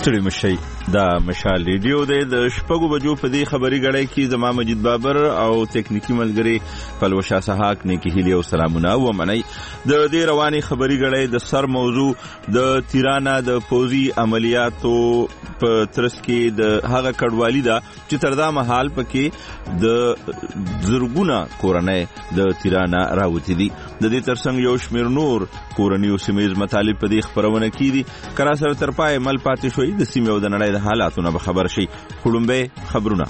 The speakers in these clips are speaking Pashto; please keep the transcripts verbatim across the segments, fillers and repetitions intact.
ستړي مشي دا مشال ریډیو د شپږو بجو په دې خبري غړې کې زما مجید بابر او تکنیکی ملګری پلوشا سحاق نه کې هلي او سلامونه و منی د دې رواني خبري غړې د سر موضوع د تیرانا د پوزي عملیاتو په ترڅ کې د هغه کډوالي دا چې تر دا مهال پکې د زرګونه کورنۍ د تیرانا راوتی دي د دې ترڅنګ یو شمیر نور کورنیو سیمې مطالب په دې خبرونه کې دي کرا سره تر پای مل پاتې شوی د سیمې او د نړۍ د حالاتونو به خبر شي. خړومبه خبرونه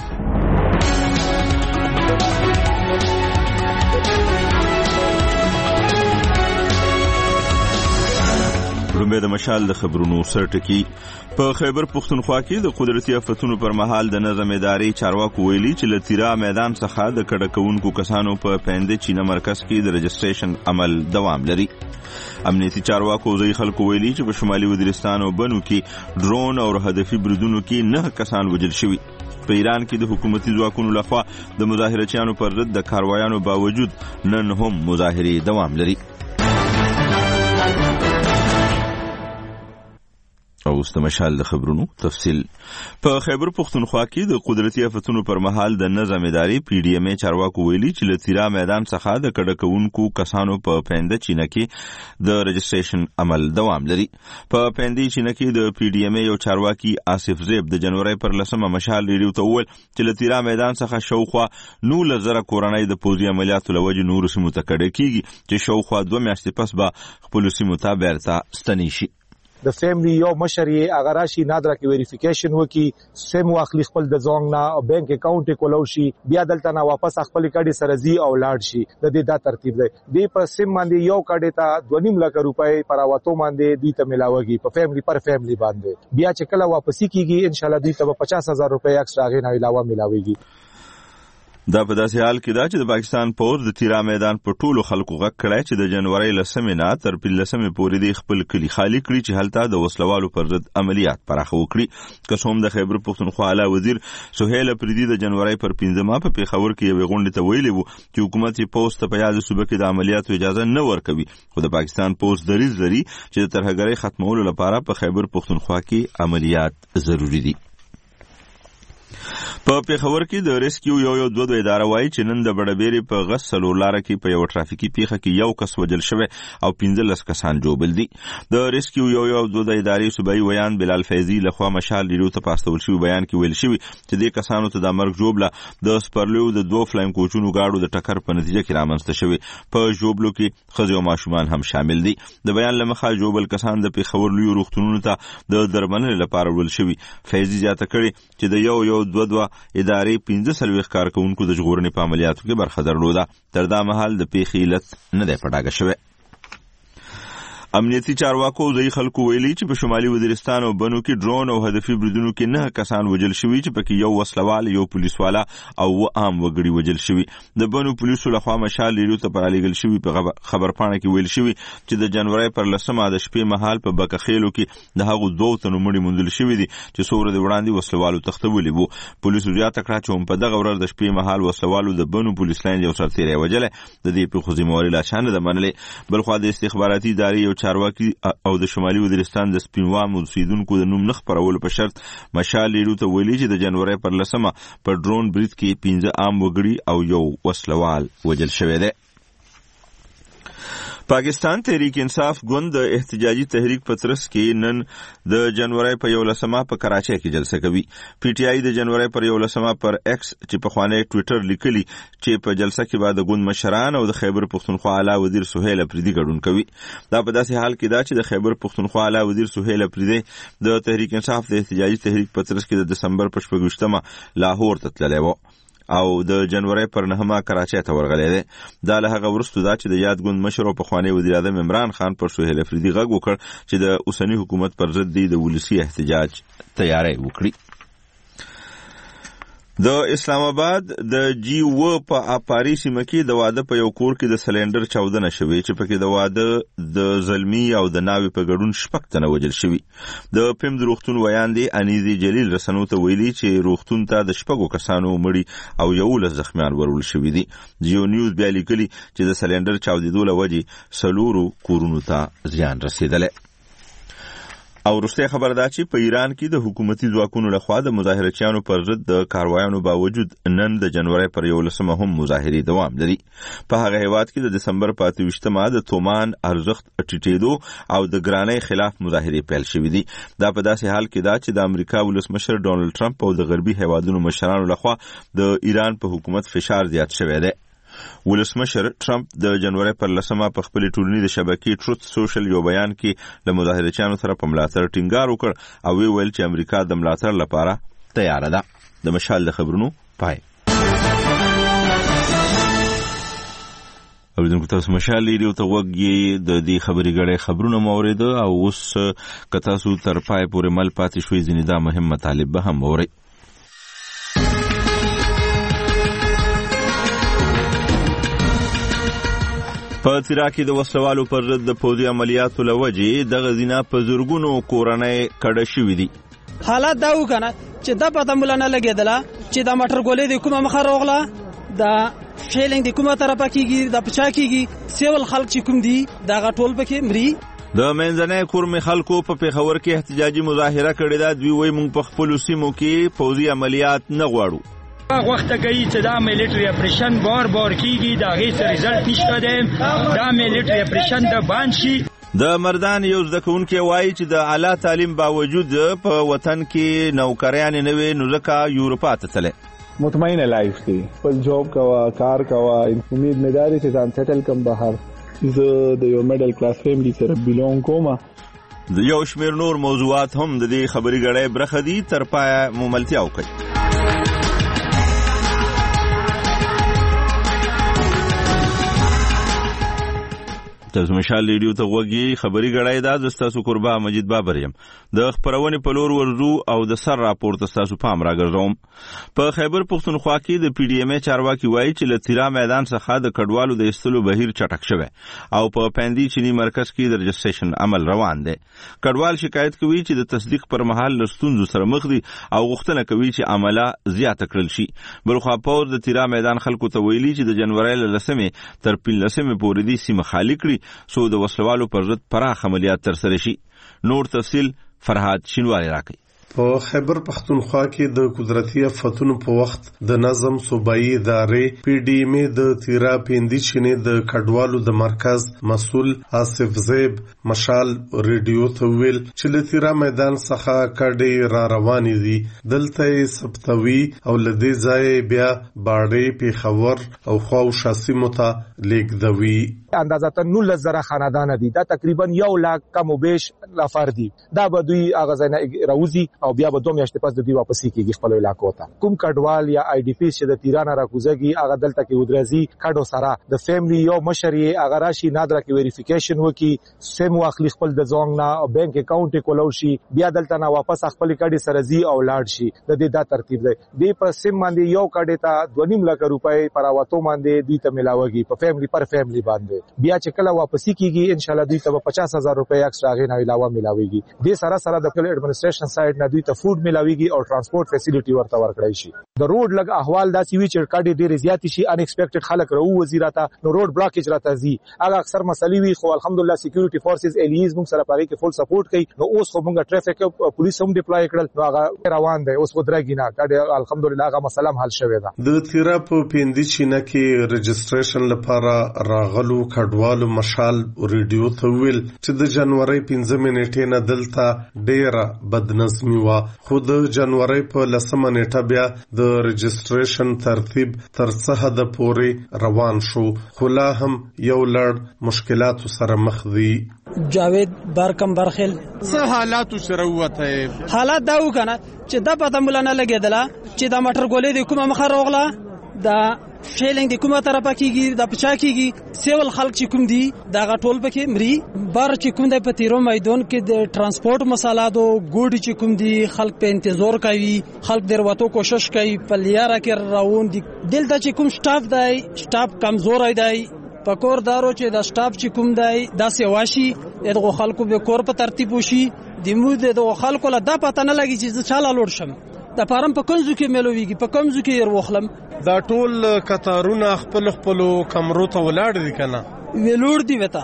خړومبه د مشال د خبرونو سرټکی په خیبر پختونخوا کې د قدرتي آفتونو پر مهال د نظم اداري چارواکو ویلي چې لتیرا میدان څخه د کډکونکو کسانو په پنده چینه مرکز کې د رجسټریشن عمل دوام لري. امنیتي چارواکو ځای خلکو ویلي چې په شمالي وزیرستان او بنو کې ډرون او هدفي بریدونو کې نه کسان وژل شوي. په ایران کې د حکومتي ځواکونو لخوا د مظاهرچیانو پر ضد د کاروایانو باوجود نن هم مظاهرې دوام لري. او استمشال د خبرونو تفصیل په خیبر پختونخوا کې د قدرتي آفتونو پر مهال د نظم اداري پی ډی ایم ای چارواکو ویلي چې لتیرا میدان څخه د کډکونکو کسانو په پنده چینه کې د رجسټریشن عمل دوام لري. په پنده چینه کې د پی ډی ایم ای یو چارواکي آصف زیب د جنوري پر لسمه مشال ریډیو ته وویل چې لتیرا میدان څخه شاوخوا نولس زره کورنۍ د پوځي عملیاتو لوجې نور سیمو ته کډه کیږي چې شاوخوا دوه میاشتې پس به خپل سیمو ته بیرته ستنی شي. د فیملی یو مشري اغراشي نادره کې ویریفیکیشن وکي سم واخلي خپل د زونګ نه بانک اکاونټ کولو شي بیا دلته نه واپس خپل کډي سره زی او لاړ شي. د دې دا ترتیب دی. دی په سم باندې یو کډي ته دوه نیم لک روپۍ پر اوتو باندې دی ته ملاويږي په فیملی پر فیملی باندې بیا چې کله واپسی کیږي ان شاء الله دی ته پچاس هزار روپۍ ایکسترا غي نه علاوه ملاويږي. دا په داسې حال کې دا چې د پاکستان پوز د تیرا میدان په ټولو خلکو غږ کړی چې د جنوري لسمې نه تر پنځلسمې پورې د خپل کلی خالی کړي چې هلته د وسلوالو پر ضد عملیات پراخ وکړي. که څوم د خیبر پختونخوا اعلی وزیر سهیل اپریدي د جنوري پر پنځمه په پیښور کې یو غونډه ته ویلي وو چې حکومت یې پوز ته په یاد صوبه کې د عملیاتو اجازه نه ورکوي خو د پاکستان پوز دریځ لري چې د ترهګرۍ ختمولو لپاره په خیبر پختونخوا کې عملیات ضروری دي. په پیښور کې د ریسکیو یو یو دوه دوه اداره وایي چې نن د بډبېرې په غس څلور لاره کې په یو ټرافیکي پیښه کې یو کس وژل شوی او پنځلس کسان ژوبل دي. د ریسکیو یو یو دوه دوه ادارې صوبایي ویان بلال فیضي لخوا مشال ریډیو ته پاستول شوی بیان کې ویل شوی چې دې کسانو ته د مرګ ژوبله د سپرلیو د دوه فلایم کوچونو گاډو د ټکر په نتیجه کې رامنځته شوی. په ژوبلو کې ښځې او ماشومان هم شامل دي. د بیان له مخه ژوبل کسان د پیښور لوی روغتونونو ته د درملنې لپاره وړل شوي. فیضي زیاته کړې چې د یو یو دوه دوه ادارې پنځه څلوېښت کارکوونکو د ژغورنې په عملیاتو کې برخه درلوده. تر دا مهال د پیښې علت نه دی په ډاګه شوی. امنیتي چارواکو ځای خلکو ویلي چې په شمالي وزیرستان او بنو کې ډرون او هدفي بریدونو کې نه کسان وژل شوي چې پکې یو وسلوال یو پولیسوالا او و عام وګړي وژل شوي. د بنو پولیسو لخوا مشال ریډیو ته پرالیږل شوي په خبرپاڼه کې ویل شوي چې د جنوري پر لسمه د شپې مهال په بکخېلو کې د هغو دوه تنو مړي موندل شوي دي چې څو ورځې وړاندې وسلوالو تښتولي وو. پولیسو زیاته کړه چې په دغه ورځ د شپې مهال وسلوالو د بنو پولیس لاین یو سرتیری وژلی. د دې پیښو ذمهواري لا چا نه ده منلې. بلخوا د استخباراتي ادارې یو چارواکي او د شمالي وزیرستان د سپینوام اوسیدونکو د نوم نه خپرولو په شرط مشال ریډیو ته ویلي چې د جنوري پر لسمه په ډرون برید کې پنځه عام وګړي او یو وسلوال وژل شوی دی. پاکستان تحریک انصاف ګوند د احتجاجي تحریک په ترڅ کې نن د جنوري په یولسمه په کراچۍ کې جلسه کوي. پی ټی آی د جنوري پر یولسمه پر ایکس چې په خوانه ټوئیټر لیکلي چې په جلسه کې بعد د ګوند مشران او د خیبر پختونخوا اعلی وزیر سهیل اپریدي ګډون کوي. دا په داسې حال کې دا چې د خیبر پختونخوا اعلی وزیر سهیل اپریدي د تحریک انصاف د احتجاجي تحریک په ترڅ کې د دسمبر په شپږویشتمه لاهور ته تللی و او د جنوري پر نهمه کراچۍ ته ورغلی دی. دا له هغه وروسته دا چې د یاد ګوند مشر او پخوانی وزیر اعظم عمران خان پر سهیل اپریدي غږ وکړ چې د اوسني حکومت پر ضد د ولسي احتجاج تیاری وکړي. د اسلام آباد د جی و په اپاری سیمه کې د واده په یو کور کې د سلندر چاودنه شوې چې پکې د واده د زلمی او د ناوې په ګډون شپږ تنه وژل شوي. د پیم د روغتون ویان دی انیزي جلیل رسنو ته ویلي چې روغتون ته د شپږو کسانو مړي او یولس زخمیان ورول شوي دي. جیو نیوز بیا لیکلي چې د سلندر چاودېدو له وجې څلورو کورونو ته زیان رسېدلی. او وروستۍ خبره ده چې په ایران کې د حکومتي ځواکونو لخوا د مظاهرچیانو پر ضد د کاروایانو باوجود نن د جنوري پر یولسمه هم مظاهرې دوام لري. په هغه هیواد کې د دسمبر په اته ویشتمه د تومان ارزښت ټیټېدو او د ګرانۍ خلاف مظاهرې پیل شوې دي. دا په داسې حال کې ده چې د امریکا ولسمشر ډونالد ټرمپ او د غربي هیوادونو مشرانو لخوا د ایران په حکومت فشار زیات شوی دی. ولسمشر ټرمپ د جنوري پر لسمه په خپل ټولنیزې شبکې ټروت سوشل یو بیان کې له مظاهرچیانو سره په ملاتړ ټینګار وکړ او ویل چې امریکا د ملاتړ لپاره تیار ده. د مشال د خبرونو پای. اوریدونکو تاسو مشال ریډیو ته وګورئ د دې خبري غړې خبرونه مورید او اوس که تاسو تر پای پورې مل پاتې شوي ځینې دا مهم مطالب به هم مورئ. په تیرا کې د وسلوالو پر ضد د پوځي عملیاتو له وجې دغه زینا په زرګونو کورنۍ کډه شوې دي. حالات دا وکنه چې د پته مول نه لګیدله چې د موټر ګولې د کومه مخه روغله د فیلینګ د کومه طرفه کیږي د پچا کیږي سیول خلک چې کوم دي دا غټول پکې مري. د منځنۍ کورم خلکو په پیښور کې احتجاجي مظاهره کړې ده. دوی وایي موږ په خپل سیمو کې پوځي عملیات نه غواړو. وخت کوي چې دا میلیټری اپریشن بار بار کیږي دا غي څه ریزلټ نشته ده. دا میلیټری اپریشن د باندې شي. د مردان یو ځکهونکي وایي چې د اعلی تعلیم باوجود په وطن کې نوکریان نه وي نو ځکه یورپ ته تللی. مطمئن لایف دی خپل جاب کوا کار کوا امید مداري چې ځان سیټل کم بهر. زه د یو میډل کلاس فیملی سره بیلونګ کوم. د یو شمیر نور موضوعات هم د دې خبري غړې برخه دي. تر پای مو ملتیا وکړئ. تاسو مشال ریډیو ته وګورئ. خبري غړای دا د تاسو قربا مجید بابر یم. د خبرونې په لور ورزو او د سر راپورټ تاسو پام راګرځوم. په خیبر پختونخوا کې د پی ډی ایم ای چارواکي وایي چې له تیرا میدان څخه د کډوالو د ایستلو بهیر چټک شوی او په پاندی چینی مرکز کې د رجسټریشن عمل روان دی. کډوال شکایت کوي چې د تصدیق پر مهال له ستونزو سره مخ دي او غوښتنه کوي چې عمله زیاته کړل شي. بلخوا پور د تیرا میدان خلکو ته ویلي چې د جنوري له لسمې تر پنځلسمې پورې دي سیمه خالی کړي سو د وسلوالو پر ضد پراخ عملیات ترسره شي. نور تفصیل فرهاد شینواری راکړي. په خیبر پختونخوا کې د قدرتي آفتونو په وخت د نظم صوبایي ادارې پی ډی ایم د تیرا پیندي چینه د کډوالو د مرکز مسول آصف زیب مشال ریډیو ته ویل چې له تیرا میدان څخه کډې را روانې دي. دلته سبتوي او لدې ځای بیا باړې پیښور او خواو شاسي متا لیکدوي. اندازه نولس زره خاندان دي. دا تقریبا یو لاک کم و بیش نفر دي. دا به دوی هغه ځای راوځي او بیا به دوه میاشتې پس د دوی واپسی کیږي خپل علاقو ته. کوم کډوال یا آی ډی پی چې د تیران راکوزږي هغه دلته کې ودرځي کډو سره د فیملی یو مشر یې هغه راشي نادره کې ویریفیکیشن وکي سیم واخلي خپل د زونګ نه بانک اکاونټ کولو شي بیا دلته نه واپس خپل کډي سره زی او لاړ شي. د دې دا ترتیب دی. د په سیم باندې یو کډي ته دوه نیم لک روپۍ پر واټو باندې دوی ته ملاويږي په فیملی پر فیملی باندې. بیا چې کله واپسی کیږي ان شاء الله دوی ته پچاس هزار روپۍ ایکسترا غي نه علاوه ملاويږي. د سره سره د کل ایڈمنسټریشن سایډ نه دوی ته فود ملاويږي او ترانسپورت فیسیلیټي ورته ورکړی شي. د روډ لګ احوال داسې وی چې کډي ډېر زیات شي ان ایکسپیکټډ خلک راو وزیراته نو روډ بلاکیج راته زی هغه اکثر مسلې وی خو الحمدلله سکیورټي فورسز الیز موږ سره پاره کې فول سپورټ کوي. نو اوس خو موږ ټریفیک پولیس هم ډیپلای کړل نو هغه روان دی اوس ودرګی نه کډي الحمدلله هغه مسله حل شوې ده. د تیرا په پیندي چینه کې رجسټریشن لپاره راغلو کډوالو مشال ریډیو ته ویل چې د جنوري پنځه نیټې نه دلته ډېره بدنظمي و خو د جنوري په لسمه نیټه بیا د رجسټریشن ترتیب تر څه حد پورې روان شو خو لا هم یو لړ مشکلات سره مخ دي. جاوید بارکم برخل څه حالات سره وته حالات دا وکنه چې د پته مول نه لګیدله چې د موټر ګولې د کومه مخه روغله دا فیلینګ د کومه طرفه کیږي د پچا کیږي سیول خلک چې کوم دي دا غټول پکې مري. بار چې کوم د پتیرو میدان کې د ترانسپورت مسالادو ګوډي چې کوم دي خلک په انتظار کوي خلک درواتو کوشش کوي په لیاره کې راون دي. دلته چې کوم سټاف دی سټاف کمزور دی پکور دارو چې د سټاف چې کوم دی دا سیواشي دغه خلکو به کور په ترتیب وشي د مو د خلکو له د پته نه لګي چې چاله لوړ شم د پارم په کنزو کې ملويږي په کمزو کې ير وخلم. دا ټول کتارونه خپل خپل کمرو ته ولاړ دي کنه ویلوړ دی وتا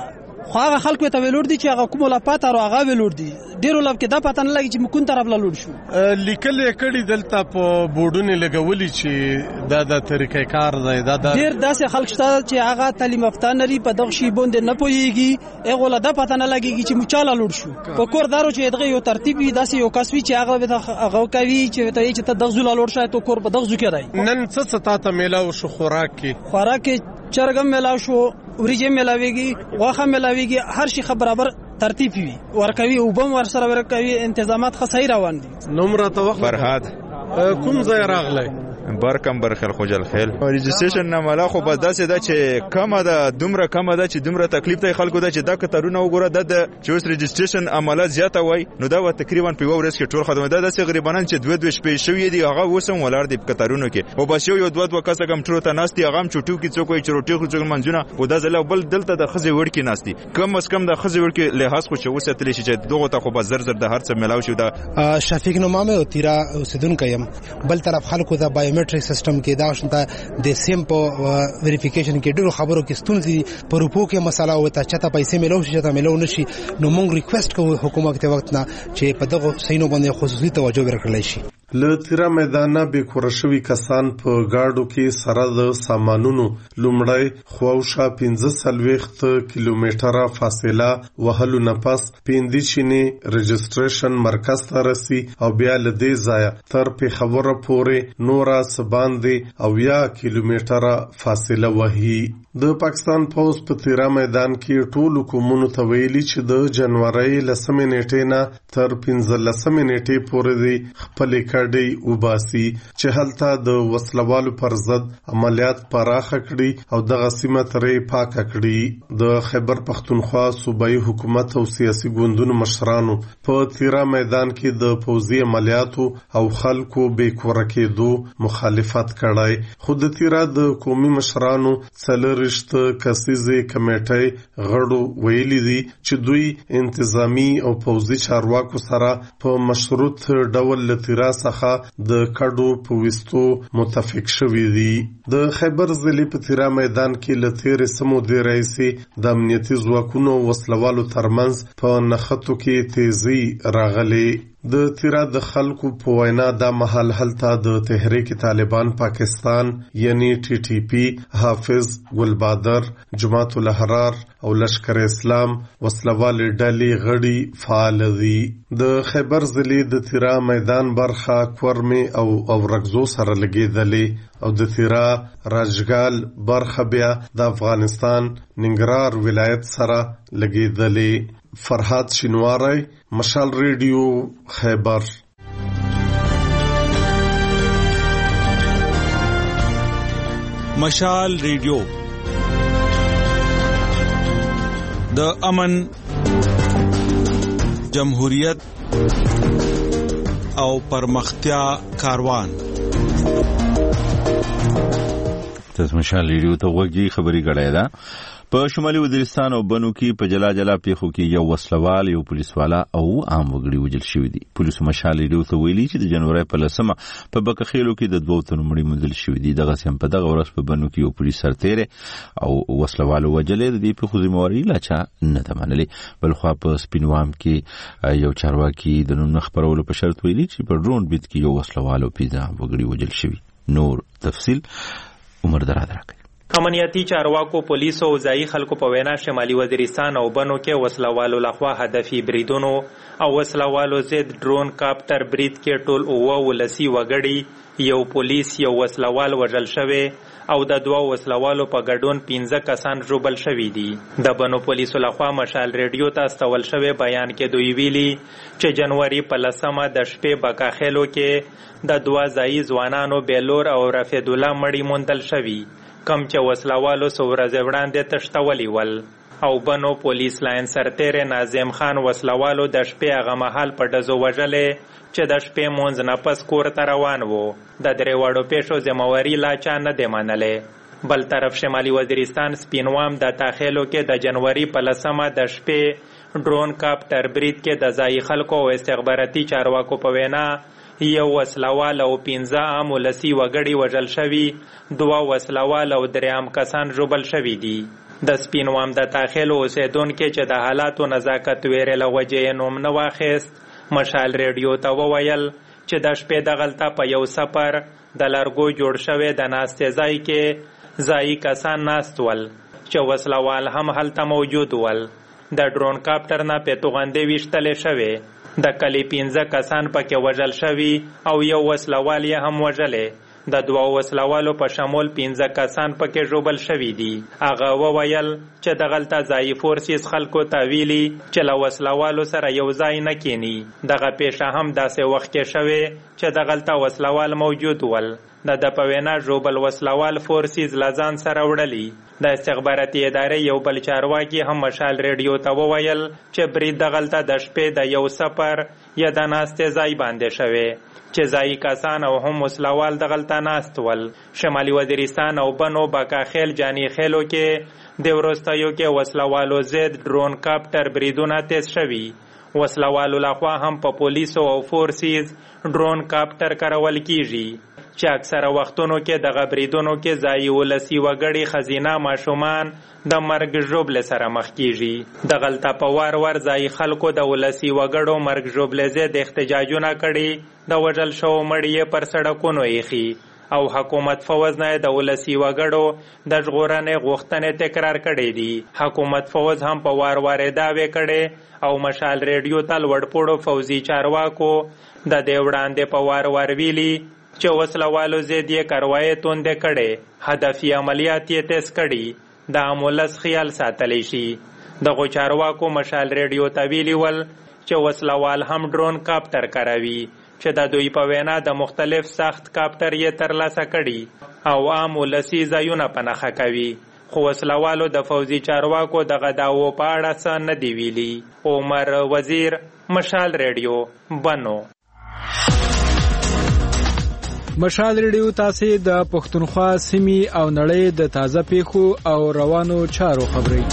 خو هغه خلکو ته ویلور دي چې هغه کوم لا پاتره هغه ویلور دي ډیرو لب کې دا پته نه لګي چې مکون طرف لا لور شو لیکل کړي دلته په بورډونه لګولي چې دا د طریقې کار دی دا د ډیر داسې خلک شته چې هغه تعلیم یافته نری په دغه شی باندې نه پويږي هغه لا دا پته نه لګي چې مچاله لور شو په کور دارو چې دغه یو ترتیب وي داسې یو کسوي چې هغه هغه کوي چې ته چې ته دغه زول لور شای ته کور په دغه ځکه دی نن څه څه ته میلاو شو خوراک کې خوراک کې چرګم میلاو شو وریجه میلاويږي غوخه میلاويږي هر شي برابر ترتیب وي ورکوي او بم ور سره ورکوي تنظیمات خصای روان دي نمره ته وخت فرهاد کوم ځای راغلی برکم برخل خوجل خیل ريجستریشن نامه خو بس داسې ده چې کمه ده دومره کمه ده چې دومره تکلیف دی خلکو ده چې دا کترونه وګوره د چې اوس ريجستریشن عمله زیاته وای نو دا تقریبا په یو ورځ کې ټول خدمات ده داسې غریبانان چې دوه دوه شپې شوې دي هغه وسم ولر دي په کترونو کې او بس یو یو دوه دوه کسه کم ټرو ته ناستي هغه چټو کې څوک یې چروټي خو څنګه منځونه او دا زله بل دلته د خزي وړ کې ناستي کم اس کم د خزي وړ کې لحاظ خو چې وسه تل شي چې دغه ته خو بس زر زر د هر څه ملاو شو دا شفیق نومه او تیرا اوسیدونکو يم بل طرف خلکو د بایومټریک سیستم کې دا شنه د سیم په ویریفیکیشن کې ډېر خبرو کې ستونزې په روپو کې مسله او ته چاته پیسې ملو شي چاته ملو نشي نو موږ ریکوست کوو حکومت ته وخت نه چې په دغه سینو باندې خصوصي توجه ورکړل شي له تیرا میدانه به کورشوي کسان په گاډو کې سره د سامانونو لومړی خواوشا پنځه سلويخت کیلومتره فاصله وهلو نه پس پیندیچینی رجستریشن مرکز ته رسی او بیا له دې ځای تر په خبره پورې نورا سباندې او یا کیلومتره فاصله وهي د پاکستان پوز په تیرا میدان کې ټول کومونو ته ویلي چې د جنوري لسمې نیټې نه تر پنځلسمې نیټې پورې د خپل کډي وباسي چې هلته د وسلوالو پر ضد عملیات پراخه کړي او دغه سیمه ترې پاکه کړي د خیبر پختونخوا صوبایي حکومت او سیاسي ګوندونو مشرانو په تیرا میدان کې د پوزي عملیاتو او خلکو بې کور کېدو مخالفت کړای خود تیرا د قومي مشرانو څلور رشت کسیزه کمیټه غړو ویلي دي چې دوی انتظامی او پوزي چارواکو سره په مشروط ډول لتیرا څخه د کډو په وستو متفق شوي دي د خیبر ضلع په تیرا میدان کې لتیر سمو د رئیسي د امنیتي ځواکونو وسلوالو ترمنځ په نخښتو کې تیزی راغلي د تیرا د خلکو په وینا د محل هلته د تحریک طالبان پاکستان یعنی ټي ټي پی حافظ ګلبادر جماعت الاحرار او لشکر اسلام وسلوال ډلې غړي فعال دي د خیبر ضلع د تیرا میدان برخه کورمه او اورغزو سره لګیدلې او د تیرا راجګال برخه بیا د افغانستان ننګرهار ولایت سره لګیدلې فرهاد شینواری مشال ریډیو خیبر مشال ریډیو د امن جمهوریت او پرمختیا کاروان تاسو مشال ریډیو ته وګورئ خبري غړای دا په شمالي وزیرستان او بنو کې په جلا جلا پیښو کې یو وسلوال یو پولیسوالا او عام وګړي وژل شوی دي پولیسو مشال ریډیو ته ویلي چې د جنوري په لسمه په بکخېلو کې د دوه تنو مړي مندل شوی دي دغه سم په دغه ورځ په بنو کې یو پولیس سرتیره او وسلوال وژلې د په خزمواري لا چا نه تمنلې بل خو په سپینوام کې یو چارواکي د نوم خبرولو په شرط ویلي چې په ډرون بیت کې یو وسلوال او پیزا وګړي وژل شوی نور تفصیل عمر درادره کوي امنیتی چارواکو پولیسو او ځایي خلکو په وینا شمالي وزیرستان او بنو کې وسلوالو لخوا هدفي بریدونو او وسلوالو ضد ډرون کاپټر برید کې ټول اوه ولسی وګړي یو پولیس یو وسلوال وژل شوی او د دوه وسلوالو په ګډون پنځه کسان ژوبل شوي دي د بنو پولیسو لخوا مشال ریډیو ته استول شوی بیان کې دوی ویلي چې جنوري په لسمه د شپې بکاخېلو کې د دوه ځایي ځوانانو بیلور او رفیع الله مړي موندل شوي کم چې وسلوالو څو ورځې وړاندې تښتولي ول او بنو پولیس لاین سرتیری ناظم خان وسلوالو د شپې هغه مهال په ډزو وژلې چې د شپې مونځ نه پس کور ته روان و د درې واړو پیښو ذمهواري لا چا نه دی منلی بل طرف شمالي وزیرستان سپینوام د تاخیلو کې د جنوري په لسمه د شپې ډرون کاپټر برید کې د ځایي خلکو او استخباراتي چارواکو په وینا یو وسلوال او پنځه عام ولسی وګړي وژل شوي دوه وسلوال او درې عام کسان ژوبل شوي دي د سپینوام د تاخیل اوسیدونکو چې د حالاتو نزاکت ویرې له وجې یې نوم نه واخیست مشال ریډیو ته وویل چې د شپې دغلته په یو سفر د لرګو جوړ شوی د ناستې ځای کې ځایي کسان ناست ول چې وسلوال هم هلته موجود ول. د ډرون کاپټر نه پیتوغندې ویشتلې شوې. د کلي پنځه کسان پکې وژل شوي او یو وسلوال یې هم وژلې. د دوه وسلوالو په شمول پنځه کسان پکې ژوبل شوي دي. هغه وویل چې دغلته ځایي فورسیز خلکو ته ویلي چې له وسلوالو سره یو ځای نه کینی. دغه پیښه هم داسې وخت کې شوې چې دغلته وسلوال موجود ول. د د په وینا ژوبل وسلوال فورسیز له ځان سره وړلي. د استخباراتي ادارې یو بل چارواکي هم مشال ریډیو ته وویل چې برید دغلته د شپې د یو سفر یا د ناستې ځای باندې شوی چې ځایي کسان او هم وسلوال دغلته ناست ول. شمالي وزیرستان او بنو بکاخیل جانی خیلو کې د وروستیو کې وسلوالو ضد ډرون کاپټر بریدونه تیز شوي. وسلوالو لخوا هم په پولیسو او فورسیز ډرون کاپټر کارول کیږي چې اکثره وختونو کې د غبریدونو کې ځایي ولسی وګړي خزینه ماشومان د مرګ ژوبلې سره مخ کیږي. د غلطه په وار ور ځایي خلکو د ولسی وګړو مرګ ژوبلې ضد احتجاجونه کړي. د وژل شوو مړي پر سړکونو ایښي او حکومت فوز نه د ولسی وګړو د ژغورنې غوښتنې تکرار کړي دي. حکومت فوز هم په وار وار دعوې کړي او مشال ریډیو ته لوړپوړو فوزي چارواکو د دې وړاندې په وار وار ویلي چې وسلوالو ضد یې کاروایي توندې کړې. هدفي عملیات یې تیز کړي. د امولس خیال ساتلی شي. دغو چارواکو مشال ریډیو ته ویلي ول چې وسلوال هم ډرون کاپټر کاروي چې د دوی په وینا د مختلف سخت کاپټر یې ترلاسه کړي او عام ولسي ځایونه په نښه کوي. خو وسلوالو د فوزي چارواکو دغه دعوو په اړه څه نه دی ویلي. عمر وزیر، مشال ریډیو، بنو. مشال ریډیو تاسو د پښتونخوا سیمې او نړۍ د تازه پیښو او روانو چارو خبري.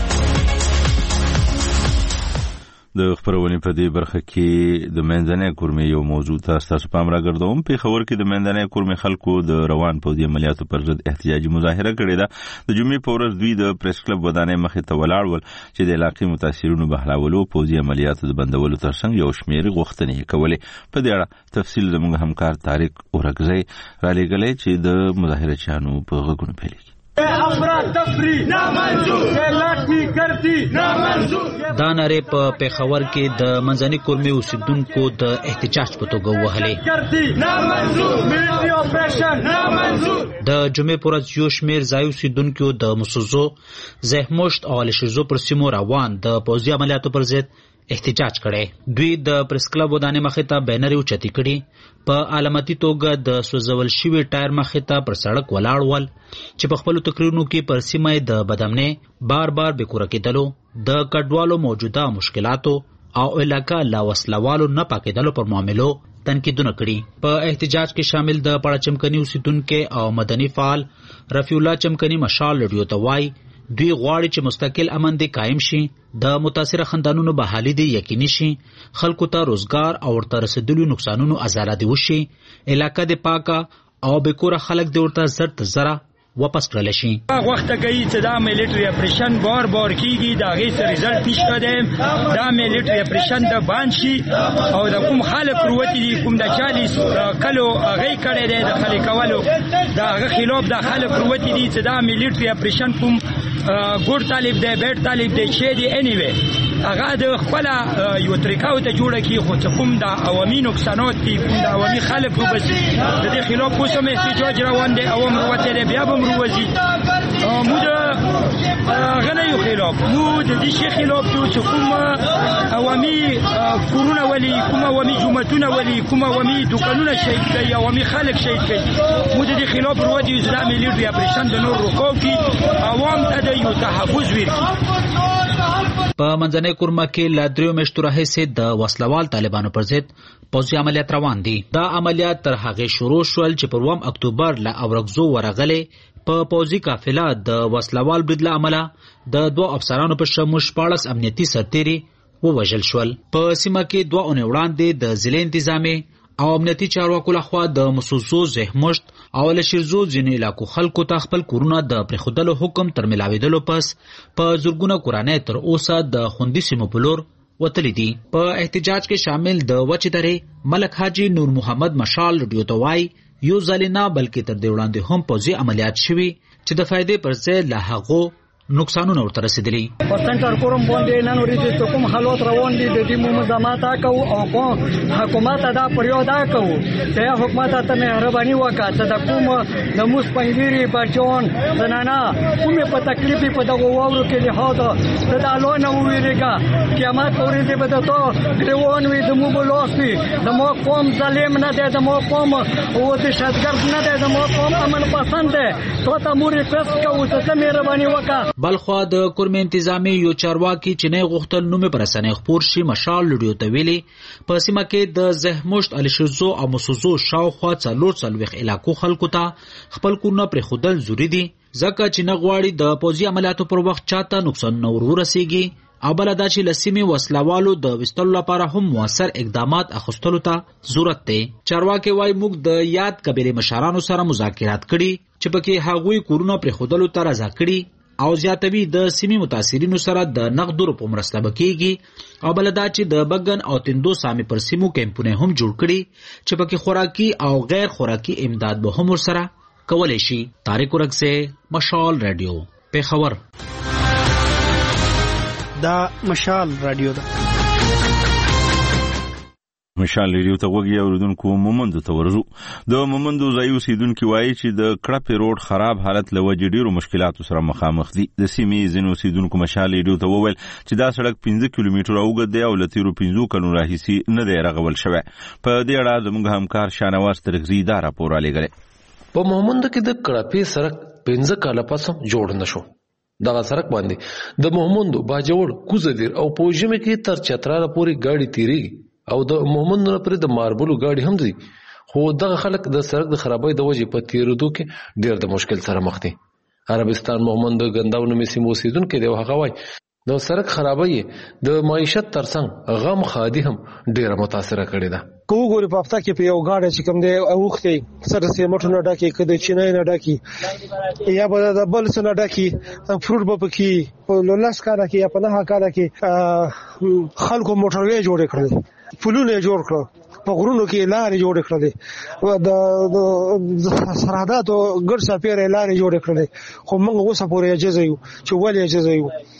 د خبرونې په دې برخه کې د منځنۍ کورمې یو موضوع تاسو پام راګرځوم. په خبر کې د منځنۍ کورمې خلکو د روان پوځي عملیاتو پر ضد احتجاجي مظاهره کړې ده. د جمعې په ورځ دوی د پریس کلب ودانۍ مخې ته ولاړ ول چې د علاقې متاثرینو بهلاولو پوځي عملیاتو د بندولو ترڅنګ یو شمېر غوښتنې کولې. په دې اړه تفصیل زموږ همکار طارق اورګزی را لېږلی چې د مظاهره چانو په غږونو پیلېږي. دا ناره په پیښور کې د منځنۍ کورمې اوسیدونکو د احتجاج په توګه ووهلې. د جمعې په ورځ یو شمېر ځایي اوسیدونکو د مسوزو، زهمشت او الشیزو پر سیمو روان د پوځي عملیاتو پر ضد احتجاج کړي. دوی د پریس کلب ودانۍ مخې ته بینر اوچتې کړي. په علامتي توګه د سوځول شوي ټایر مخې ته پر سړک ولاړ ول چې په خپلو تقریرونو کې پر سیمه د بدامنۍ بار بار بېکوره کېدلو، د کډوالو موجوده مشکلاتو او علاقه لا وسلوالو نه پاکېدلو پر معاملو تنقیدونه کړي. په احتجاج کې شامل د پړه چمکني اوسیدونکي او مدني فعال رفیع الله چمکني مشال ریډیو ته وایي دوی غواړي چې مستقل امن دی قائم شي، د متاثره خاندانونو بحالي دی یقیني شي، خلکو ته روزګار او ورته رسیدلو نقصانونو ازادي وشي، علاقه دی پاکه او بېکوره خلک دی ورته زر تر زره واپس کړل شي. وخت کوي چې دا میلیټری اپریشن بار بار کیږي، دا غي سره رزلټ نشته ده. دا میلیټری اپریشن د باندې شي او د کوم خلک پروتي دي کوم د چالیس کلو غي کړي ده د خلکوالو دا غي خلاف د خلک پروتي دي چې دا میلیټری اپریشن کوم ګور طالب دی بیت طالب دی چې دی انیوي هغه د خپل یو طریقو ته جوړه کی خو چې کوم د عوامي نقصانات دي کوم د عوامي خلک وبس د دې خلاف کوم احتجاج روان دي او مروته بیا به مروزي مو د غنه یو خلاف مو د دې شي خلاف چې کوم عوامي کورونه ولي کوم عوامي جمعتونه ولي کوم عوامي دکانونه شهید کوي عوامي خلک شهید کوي مو د دې خلاف ورودي اسلامي لیډر اپریشن د نور رکو کی عوام ته د یو تحفظ ورکړي. په منځنۍ کورمه کې لا دریو میاشتو راهیسې د وسلوال طالبانو پر ضد پوځي عملیات روان دي. دا عملیات تر هغې شروع شول چې پر اووم اکتوبر له اورګزو ورغلې په پوځي قافله د وسلوال برید له امله د دوه افسرانو په شمول شپاړس امنیتي سرتیري ووژل شول. په سیمه کې دوه اونۍ وړاندې د ضلع انتظامي او امنیتي چارواکو لخوا د مسوسو زهمشت او له شیرزو ځینې علاقو خلکو ته خپل کورونه د پرېښودلو حکم تر ملاوېدلو پس په زرګونه کورنۍ تر اوسه د خوندي سیمو په لور وتلي دي. په احتجاج کې شامل د وچې درې ملک حاجي نور محمد مشال رډیو ته وایي یو ځل نه بلکې تر دې وړاندې هم پوځي عملیات شوي چې د فایدې پر ځای له هغو نقصانونه ورته رسیدلي. په سنټر کوم باندې نن ورځې ته کوم حالات روان دي د دې ممدامات کو او کوم حکومت دا پریودا کو چې حکومت ته مهرباني وکړه چې د کوم د موس پنګيري بچون زنانا کوم په تکلیف په دغه وورو کې له هدا ته د لونه ویریګه قیامت ورځې به ته ګریوان وي د مو بلوسي د مو قوم ظالم نه دی د مو قوم او د شتګرد نه دی د مو قوم امن پسند دی تو ته مو ریکوست کوو چې مهرباني وکړه. بلخوا د کورم انتظامی یو چارواکي چې نه غوښتل نوم پر رسنۍ خپور شي مشال لډیو ته ویلي په سیمه کې د زهمشت الشزو او مسوزو شاوخوا څلور څلوېښت علاقو خلکو ته خپل کورونه پرېښودل ضروري دي ځکه چې نه غواړي د پوځي عملیاتو پر وخت چاته نقصان نه ورورسیږي او بل دا چې له سیمې وسلوالو د ویستلو لپاره هم موثر اقدامات اخیستلو ته ضرورت دی. چارواکي وایي موږ د یاد قبیلې مشرانو سره مذاکرات کړي چې پکې هغوی کورونه پرېښودلو ته رضا کړي او زیاتوي د سیمې متاثرینو سره د نقدو روپو مرسته بکیږي او بل دا چې د بګن او تندو سامي پر سیمو کیمپونه هم جوړ کړي چې پکې خوراکي او غیر خوراکي امداد به هم ورسره کولی شي. طارق ورکزه مشال رادیو پیښور. دا مشال رادیو ده. مشال ریډیو ته وګورئ اوردونکو مومندو ته ورزو. د مومندو ځای اوسیدونکو وایي چې د کړپې روډ خراب حالت له وجې ډیرو مشکلاتو سره مخامخ دي. د سیمې ځینو اوسیدونکو مشال ریډیو ته وویل چې دا سړک پنځه کیلومتره اوږد دی او له تیرو پنځو کلونو راهیسې نه دی رغول شوی. په دې اړه زموږ همکار شاهنواز ترغزي دا راپور رالیږلی. په مومندو کې د کړپې سړک پنځه کاله پس هم جوړ نه شو. دغه سړک باندې د مومندو باجوړ کوزدیر او په ژمي کې تر چتراله پورې ګاډي تیریږي او د مومندو لپاره د ماربلو ګاډي هم دي خو دغه خلک د سړک د خرابۍ د وجې په تیرېدو کې ډېر د مشکل سره مخ دي. عربستان مومندو ګنداو نومې سیمې اوسېدونکي دی او هغه وایي د سړک خرابۍ د معیشت ترڅنګ غم خادي هم ډېره متاثره کړې ده. که وګورې په هفته کې په یو ګاډی چې کوم دی اوښتی سره سیمټو نه ډکي که د چینی نه ډکي یا به د بل څه نه ډکي فروټ به پکې په لس کاله کې یا په نهه کاله کې خلکو موټروې جوړې کړلې پلونه جوړ کړل په غرونو کې لارې جوړ کړلې د سرحداتو ګډ سپیرې لارې جوړ کړلې خو موږ اوسه پورې عجزه یو چې ولې عجزه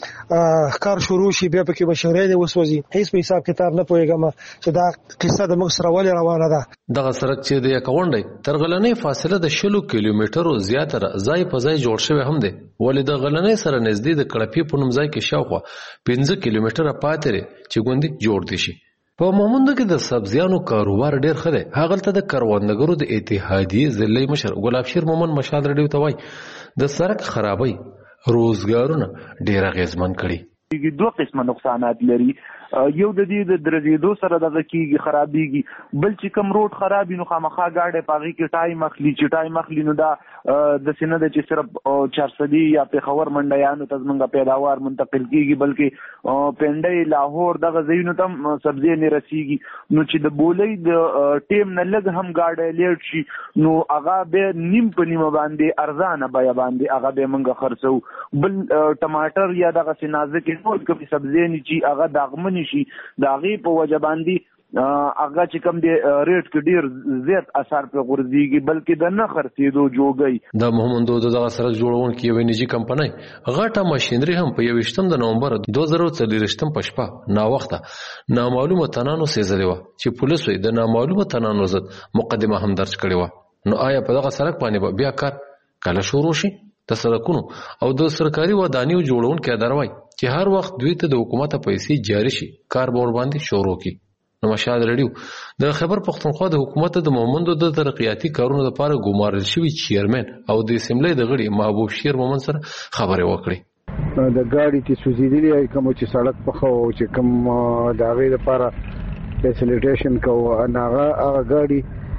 یو کار شروع شي بیا پکې بشری دی وسوځي هیڅ په حساب کتاب نه پوهېږم چې دا قصه د موږ سره ولې روانه ده. دغه سړک چې د یکونډۍ تر غلنۍ فاصله د شلو کیلومترو زیاتره ځای په ځای جوړ شوی هم دی ولې د غلنۍ سره نږدې د کړپې په نوم ځای کې شاوخوا پنځه کیلومتره پاتې دی چې ګوندې جوړ دي شي. په مومندو کې د سبزیانو کاروبار ډیر ښه دی. هغلته د کروندګرو د اتحادیې ضلعي مشر ګلاب شیر مومن مشال رډیو ته وایي د سړک خرابۍ روزګارونه ډیر اغیزمن کړي. دوه قسمه نقصانات لري. یو د دې د درځېدو سره دغه کیږي خرابېږي بل چې کوم روډ خرابې نو خامخا ګاډی په هغې کې ټایم اخلي چې ټایم اخلي نو دا داسې نه ده چې صرف چارسدي یا پېښور منډیانو ته زموږ پیداوار منتقل کېږي بلکې پنډۍ لاهور دغه ځایونو ته هم سبزۍ نه رسېږي نو چې د بولۍ د ټیم نه لږ هم ګاډی لیټ شي نو هغه بیا نیم په نیمه باندې ارزانه بیه باندې هغه بیا موږ خرڅوو. بل ټماټر یا دغسې نازکې ټول کومې سبزۍ نه چې هغه داغمنې شي د هغې په وجه باندې هغه چې کوم دی ریټ کې ډېر زیات اثر پرې غورځېږي بلکې د نه خرڅېدو جوګۍ. د مومندو د دغه سړک جوړونکي یوې نجي کمپنۍ غټه ماشینري هم په یوویشتم د نومبر دوه زره څلېرویشتم په شپه ناوخته نامعلومه تنانو سېځلې وه چې پولیسو یې د نامعلومه تنانو ضد مقدمه هم درج کړې وه. نو آیا په دغه سړک باندې به بیا کار کله شروع شي؟ د سړکونو او د سرکاري ودانیو جوړونکي اداره وایي چې هر وخت دوی ته د حکومت پیسې جاري شي کار به ورباندې شروع کړي. نو مشال رډیو د خیبر پښتونخوا د حکومت د مومندو د ترقیاتي کارونو لپاره ګمارل شوي چیرمن او د اسمبلی د غړي محبوب شیر مومن سره خبرې وکړې. د ګاډي چې سوځېدلي کوم چې سړک پخه او چې کوم د هغې لپاره فیسیلیټیشن کوو هغه هغه ګاډي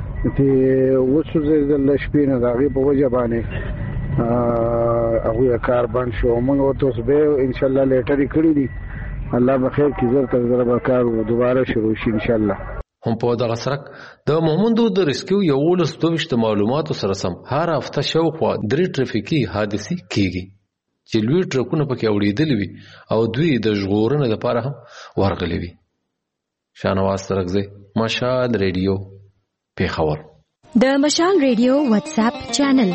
چې وسوځېدل شپې نه د هغې په وجه باندې هغوی کار بند شو. موږ ورته اوس بیا انشاءالله لیټرې کړي دي الله به خیر کړي زر تر زره به کار دوباره شروع شي انشاءالله. هم په دغه سرک د مومندو د ریسکیو یولس دویشت معلوماتو سره سم هر هفته شاوخوا درې ټرافیکي حادثې کیږي چې لوی ټرکونه پکې اوړېدلي وي او دوی د ژغورنې لپاره هم ورغلي وي. شاهنواز ترکزی، مشال ریډیو، پیښور. د مشال ریډیو واتس اپ چینل.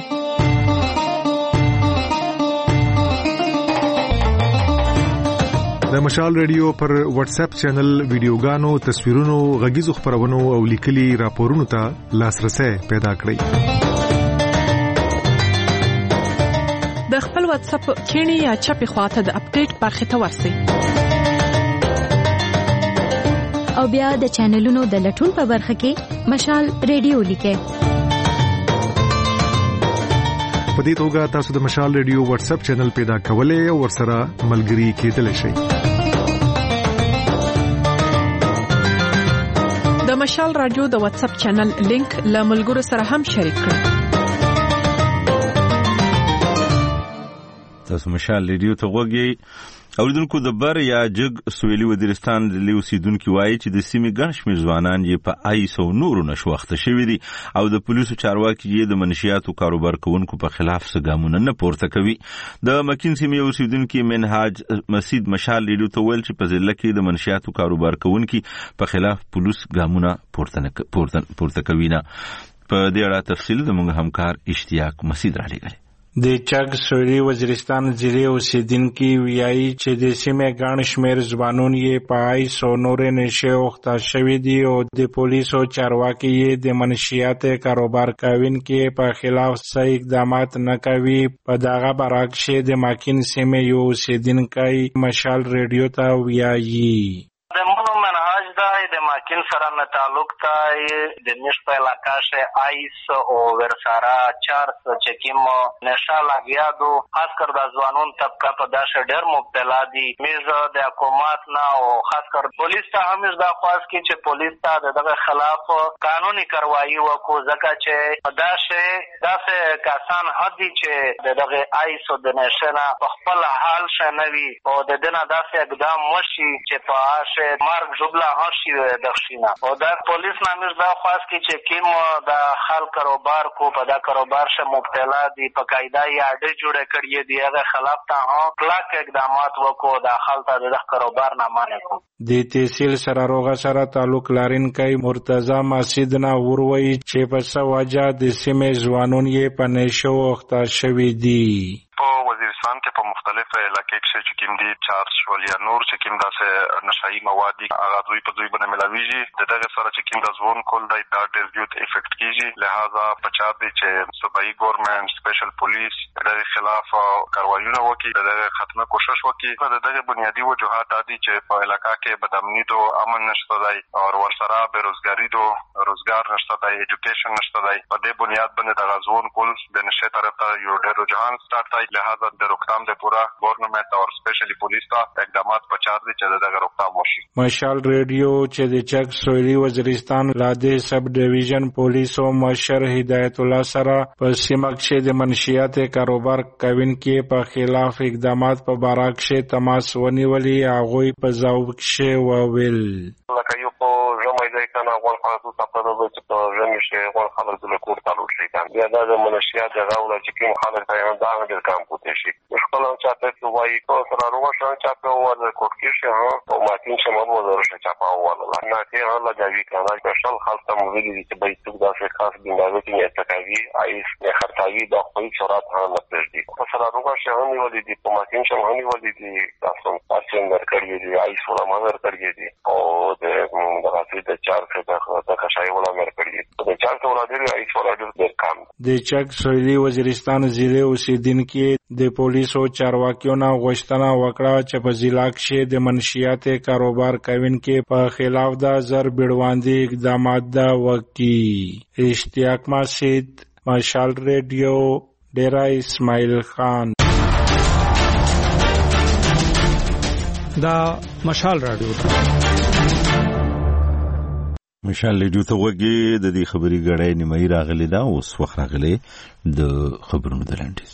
د مشال ریډیو پر واتس اپ چینل ویډیوګانو، تصویرونو، غږیزو خبرونو او لیکلي راپورونو ته لاسرسي پیدا کړئ. د خپل واتس اپ کینی یا چپی خواته د اپډیټ برخه ته ورسئ. او بیا د چینلونو د لټون په برخه کې مشال ریډیو لیکئ. په دې توګه تاسو د مشال ریډیو واتس اپ چینل پیدا کولای او ورسره ملګري کېدلی شئ. د مشال رادیو د واتس اپ چینل لینک له ملګرو سره هم شریک کړئ. تاسو مشال ریډیو ته وګورئ. اوریدونکو د بر یا جګ سویلي وزیرستان د اوسیدونکو وایي چې د سیمې ګڼ شمېر ځوانان یې په آیس او نورو نشوخته شوي دي او د پولیسو چارواکي یې د منشیاتو کاروبار کوونکو په خلاف څه ګامونه نه پورته کوي. د مکین سیمې اوسیدونکي منهاج مسید مشال ریډیو ته ویل چې په ضلع کې د منشیاتو کاروبار کوونکو په خلاف پولیس ګامونه پورته پورته کوي نه. په دې اړه تفصیل زموږ همکار اشتیاق مسید را لېږلی. د چک سویلي وزیرستان ضلع اوسیدونکي وایي چې د سیمې ګڼ شمېر ځوانان یې په آیس او نورې نشې اوخته شوي دي او د پولیسو چارواکي یې د منشیاتو کاروبار کوونکو په خلاف څه اقدامات نه کوي. په دغه برعکس د مکین سیمې یو اوسیدونکی مشال ریډیو ته وایي د مونو منهاج دا د ماکین سره نه تعلق ته د نش په علاقه شه آیس او ورسارا چار چکیم نشه لاګیادو خاص کر د ځوانون طبقه په داشه ډېر مبتلا دي. میز د حکومت نه او خاص کر پولیس ته هم دا خاص کی چې پولیس ته دغه خلاف قانوني کاروایی وکړو ځکه چې داشه داسه کسان هدي چې دغه آیس او د نشه نه په خپل حال شنوي او د دنه داسه اقدام وشي چې په مارک جبلا هاشي دښینا او دا پولیس نامش دا خاص کی چې کیم دا خال کاروبار کو په دا کاروبار شه مبتلا دي په قاعده یا اډه جوړه کړی دی هغه خلاف ته ها کلاک اقدامات وکړو دا خالته د کاروبار نه مانه کو. د تحصیل سره روغه سره تعلق لرونکي مرتضی مسجد نه وروي چې په سواجه د سیمې ځوانون یې په نشو وخته شوي دي. په وزیرستان کې په مختلف علاقې کې چې کوم دي چارج ول یا نور چې کوم داسې نشایي مواد دي هغه دوی په دوی باندې ملاويږي د دغه سره چې کوم د ځوان کول دی دا ډېر زیات افیکټ کیږي. لہذا پچا دي چې صوبایي ګورنمنت سپیشل پولیس د خلاف کاروایونه وکړي دغه ختمه کوشش وکړي. د دغه بنیادی وجوهات دي چې په علاقې کې بدامنی دو امن نشته دی او ورسره بیروزګاری دو روزګار نشته دی ایجوکیشن نشته دی. په دې بنیاد باندې د ځوان کول د نشه طرف ته یو ډېر رجحان سٹارټ دی. لہذا د روکتام د پورا ګورنمنت او سپیشلی پولیس ته اقدامات پچار دي چې دغه روکتام وشي. مشال ریډیو چې د چک سویلي وزیرستان لاده سب ډیویژن پولیسو مشر هدایت الله سره په سیمه کې د منشیات کاروبار کوونکو په خلاف اقدامات په باره کې تماس ونیولي هغه په ځواب کې وویل لکه یو په ژمای ځای کنه غوړ خلاصو تاسو د چې په ژمي شي غوړ خلاصو له کور تعلق شي کنه بیا د منشیات دغه ول چې کوم خلک ته دا د کام کوته شي مشکل او چاته چې وایي کو سره روغ شو چاته ور کوټ کې شي او ماکین چې مو وزر شي چاپا ولا نه کې الله جوی کنه سپیشل خاص ته مو ویلي چې به څوک دا څه خاص بناوي کې نه تکوي آیس نه خرڅاوي د خپل شرات هم نه پېږي کو سره روغ شي هم ولې دي په ماکین چې هم ولې دي تاسو پاتې ورکړي دي آیس ولا ما ورکړي دي او د دغه د چار څخه د خشای ولا ورکړي د چار څخه ولا دي آیس ولا د کام د چک سویلي وزیرستان ضلع اوسیدونکو د پولیسو چارواکیو نه غوښتنه وکړه چې په ضلع کې د منشیات کاروبار کوونکو په خلاف د زر بیړواندي اقدامات دا وکړي. اشتیاق مسید، مشال ریډیو، ډیرا اسماعیل خان. دا مشال رادیو مشال ریډیو ته وګورئ. د دې خبري غړې نیمه راغلي دا اوس وخت راغلي د خبرونو د لنډیز.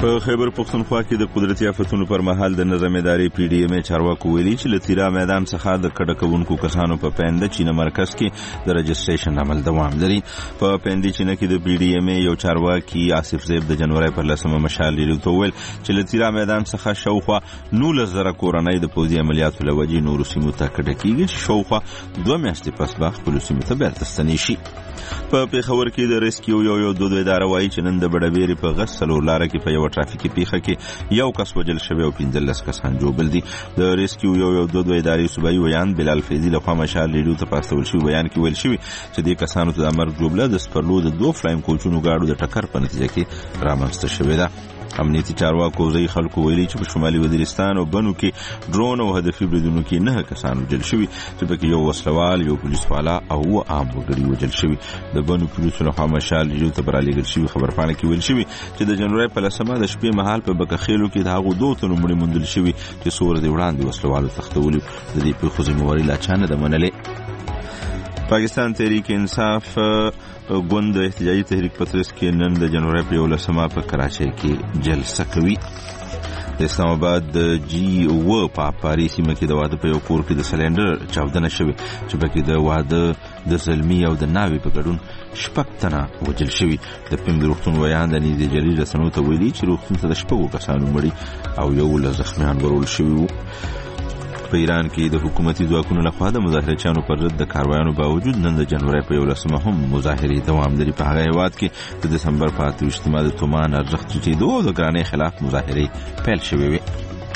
په خیبر پښتونخوا کې د قدرتي آفتونو پر مهال د نظم ادارې پی ډي ایم چارواکو ویلي چې له تیرا میدان څخه د کډه کوونکو کسانو په پینده چینه مرکز کې د رجسټریشن عمل دوام لري. په پینده چینه کې د پی ډي ایم یو چارواکي آصف زیب د جنوري پر لسمه مشال لري ته ویل چې له تیرا میدان څخه شاوخوا نولس زره کورنۍ د پوځي عملیاتو له وجې نورو سیمو ته کډه کیږي چې شاوخوا دوه میاشتې پس به خپلو سیمو ته بیرته ستنې شي. په پیښور کې د ریسکیو یو یو دود اداره وایي چې نن د بډبېرې په غس څلور لاره کې په یو ټرافیکي پیښه کې یو کس وژل شوی او پنځلس کسان ژوبل دي. د ریسکیو یو یو دود ادارې صوبایي ویان بلال فیضي لخوا مشال ریډیو ته پاستول شوی بیان کې ویل شوی چې دې کسانو ته د مرګ جوړه د سپرلو د دوه فلایم کوچونو گاډو د ټکر په نتیجه کې رامنځته شوې ده. امنیتي چارواکو ځای خلکو ویلي چې په شمالي وزیرستان او بنو کې ډرون او هدفي بریدونو کې نه کسان وژل شوي چې پکې یو وسلوال یو پولیسوالا او عام وګړي وژل شوي. د بنو پولیسو لخوا مشال ریډیو ته برالېږل شوي خبرپاڼه کې ویل شوي چې د جنوري په لسمه د شپې مهال په بکخېلو کې د هغو دوه تنو مړي موندل شوي چې څو ورځې وړاندې وسلوالو تښتولي. د دې پیښو ذمهواري لا چا نه ده منلې. پاکستان تحریک انصاف ګوند د احتجاجي تحریک پترس کې نن د جنوري په یولسمه په کراچۍ کې جلسه کوي. د اسلام آباد د جی او په پاري سیمه کې د واده په یو کور کې د سلندر چاودنه شوې چې پکې د واده د زلمی او د ناوي په ګډون شپږ تنه وژل شوي. د پیم د روغتون ویان د نیزې جلي رسنیو ته ویلي چې روغتون ته د شپږو کسانو مړي او یولس زخمیان ورول شوي وو. په ایران کې د حکومتي ځواکونو لخوا د مظاهرچیانو پر ضد د کاروایانو باوجود نن د جنوري په یولسمه هم مظاهرې دوام لري. په هغه هیواد کې د دسمبر په اته ویشتمه د تومان ارزښت ټیټېدو او د ګرانۍ خلاف مظاهرې پیل شوې وې.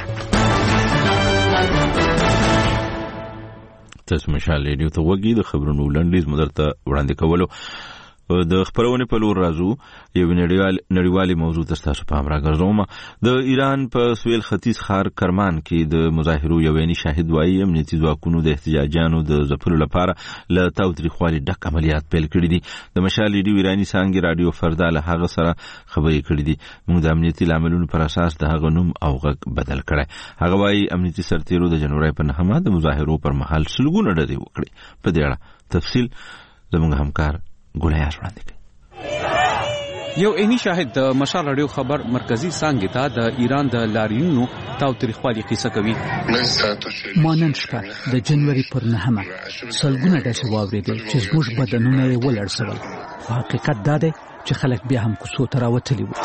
تاسو مشال ریډیو ته وګورئ. د خبرونو لنډیز مو درته وړاندې کولو. د خبرونې په لور راځو. یو نړیوال نړیوالي موضوع تاسو په امر راګرځوم. د ایران په سویل ختیځ ښار کرمان کې د مظاهرو یو ویني شاهد وایي امنیتي ځواکونو د احتجاجانو د ځپلو لپاره له تاوتریخوالي ډک عملیات پیل کړي دي. د مشال ریډیو ایراني څانګې رادیو فردا له هغه سره خبرې کړې دي. موږ د امنیتي لاملونو پر اساس د هغه نوم او غږ بدل کړی. هغه وایي امنیتي سرتیرو د جنوري په نهمه د مظاهرو پر مهال سلګونه ډزې وکړې. په دې اړه تفصیل زموږ همکار ګولایار وړاندې کوي. یو عیني شاهد د مشال رادیو خبر مرکزی څانګې ته د ایران د لاریونونو تاوتریخوالي قصه کوي. ما نن شپه د جنوري پر نهمه سلګونه ډزې واورېدې چې زموږ بدنونه یې ولړزول. حقیقت دا دی چې خلک بیا هم کوڅو ته راوتلي وو.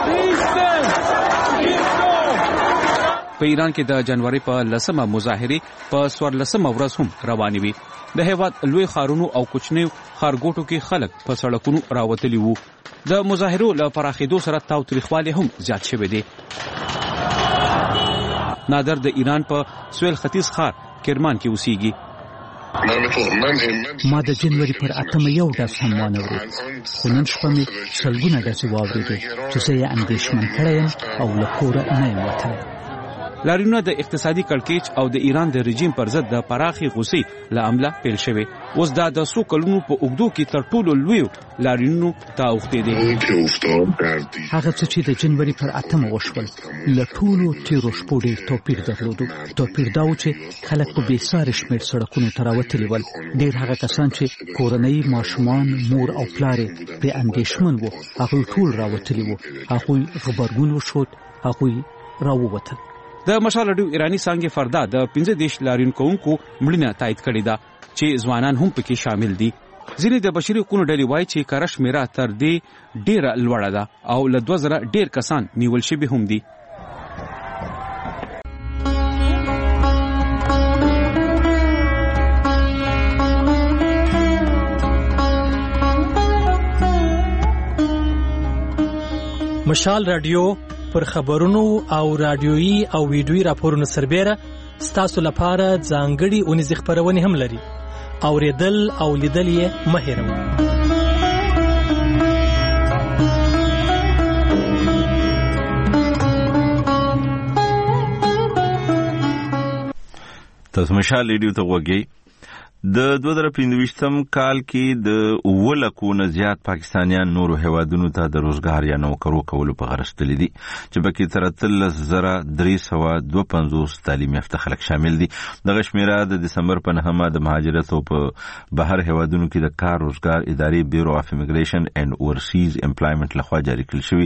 په ایران کې د جنوري په لسمه مظاهرې په څوارلسمه ورځ هم روانې وي. د هیواد لوی ښارونو او کوچنیو ښارګوټو کې خلک په سړکونو راوتلي وو. د مظاهرو له پراخېدو سره تاوتریخوالی هم زیات شوی دی. نادر د ایران په سویل ختیځ ښار کرمان کې اوسېږي. ما د جنوري پر اتمه یو ډز هم وانه ورید، خو نن شپه مې سلګونه ډزې واورېدې چې زه یې اندېښمن کړی یم او له کوره نه یم وتلی. لاریونونه د اقتصادي کړکېچ او د ایران د رژیم پر ضد د پراخې غوسې له امله پیل شوې. اوس دا د څو کلونو په اوږدو کې تر ټولو لویو لاریونونو ته اوښتې دي. هغه څه چې د جنوري پر اتمه وشول له ټولو تېرو شپو ډېر توپیر درلودو. توپیر دا و چې خلک په بېساري شمېر سړکونو ته راوتلي ول. ډېر هغه کسان چې کورنۍ، ماشومان، مور او پلار یې پرې اندېښمن وو، هغوی ټول راوتلي وو. هغوی غبرګون وښود، هغوی راووتل. د مشال رادیو ایرانی څانګې فردا د پنځه دېرش لاریون کوونکو مړینه تایید کړې ده چې ځوانان هم پکې شامل دي. ځینې د بشري حقوقو ډلې وایي چې کره شمېره تر دې ډېره لوړه ده او له دوه زره ډېر کسان نیول شوي هم دي. مشال رادیو پر خبرونو او رادیويي او ویډیويي راپورونو سربېره ستاسو لپاره ځانګړي اونیزې خبرونه هم لري. اوریدل او لیدل یې مه هېروئ. تاسو مشال ریډیو ته وګورئ. د دوه زره پنځويشتم کال کې د اووه لکو نه زیات پاکستانیان نورو هیوادونو ته د روزګار یا نوکرو کولو په غرض تللي دي چې پکې تر اتلس زره درې سوه دوه پنځوس تعلیم یافته خلک شامل دي. دغه شمیره د دسمبر په نهمه د مهاجرت او په بهر هیوادونو کې د کار روزګار ادارې بیورو اف امیګریشن اینڈ اورسیز امپلایمنٹ لخوا جاری کړل شوی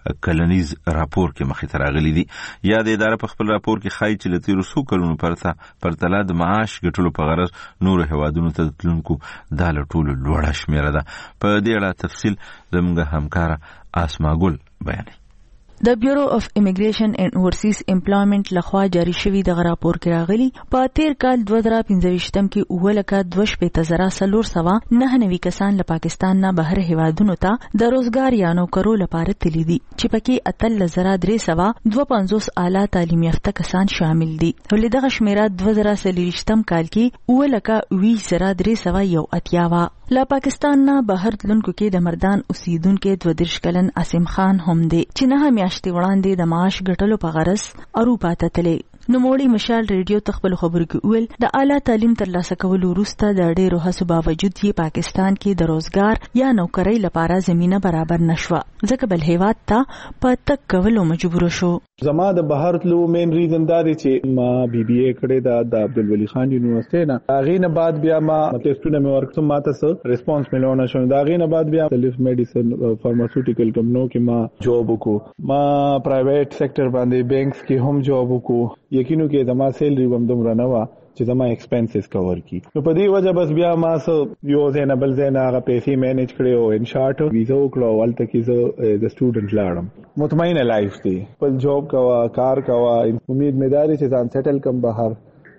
کلنیز راپور کې مخې ته راغلي دي. یا د اداره په خپل راپور کې ښایي چې له تیرو څو کلونو پرته پرتله د معاش ګټلو په غرض نور هیوادونو ته تلونکو دا له ټولو لوړه شمیره ده. په دې اړه تفصیل زموږ همکاره اسما ګل بیانوي. د بیورو اف امیګریشن اینڈ اورسیز امپلایمنٹ لخوا جاری شوی دغه راپور کې راغلی په تیر کال دوه زره پنځويشتم کې اووه لکه دوه شپېته زره څلور سوه نهه نوي کسان له پاکستان نه بهر هیوادونو ته د روزګار یا نوکرو لپاره تللي دي چې پکې اتلس زره درې سوه دوه پنځوس اعلی تعلیم یافته کسان شامل دي. ولې دغه شمیره دوه زره څلوېښتم کال کې اووه لکه اووه زره درې سوه یو اتیا وه. له پاکستان نه بهر تلونکو کې د مردان اوسیدونکو دوه دېرش کلن عاصم خان هم دی چې نه میاشتې وړاندې د معاش ګټلو په غرض اروپا ته تللی. نوموړي مشال ریډیو ته خپل خبرو کې ویل د اعلی تعلیم ترلاسه کولو وروسته د ډېرو هڅو باوجود یې پاکستان کې د روزګار یا نوکرۍ لپاره زمینه برابر نشوه ځکه بل هیواد ته په تک کولو مجبور شو. زما د بهر تلو مین ریزن دا دی چې ما بی بی اے کړې ده د عبدالولي خان یونیورسيټي نه. هغې نه بعد بیا ما ټیسټونه مې ورکړم ماته څه ریسپانس ملونه شو. د هغې نه بعد بیا مختلف میډیسن فارماسوټیکل کمپنیو کې ما جاب وکړو. ما پرایویټ سېکټر باندې بینکس کې هم جاب وکړو. یقینو کې زما سیلري هم دومره نه وه چې زما ایکسپنسز کور کی. نو په دې وجه بس بیا ما سو یو ځای نه بل ځای نه هغه پیسې مینج کړې او ان شارټ ویزا وکړو. هلته کې زه د سټوډنټ لاړم. مطمئنه لایف دی. خپل جاب کوه کار کوه. امید مې دا دی چې ځان سیټل کم بهر.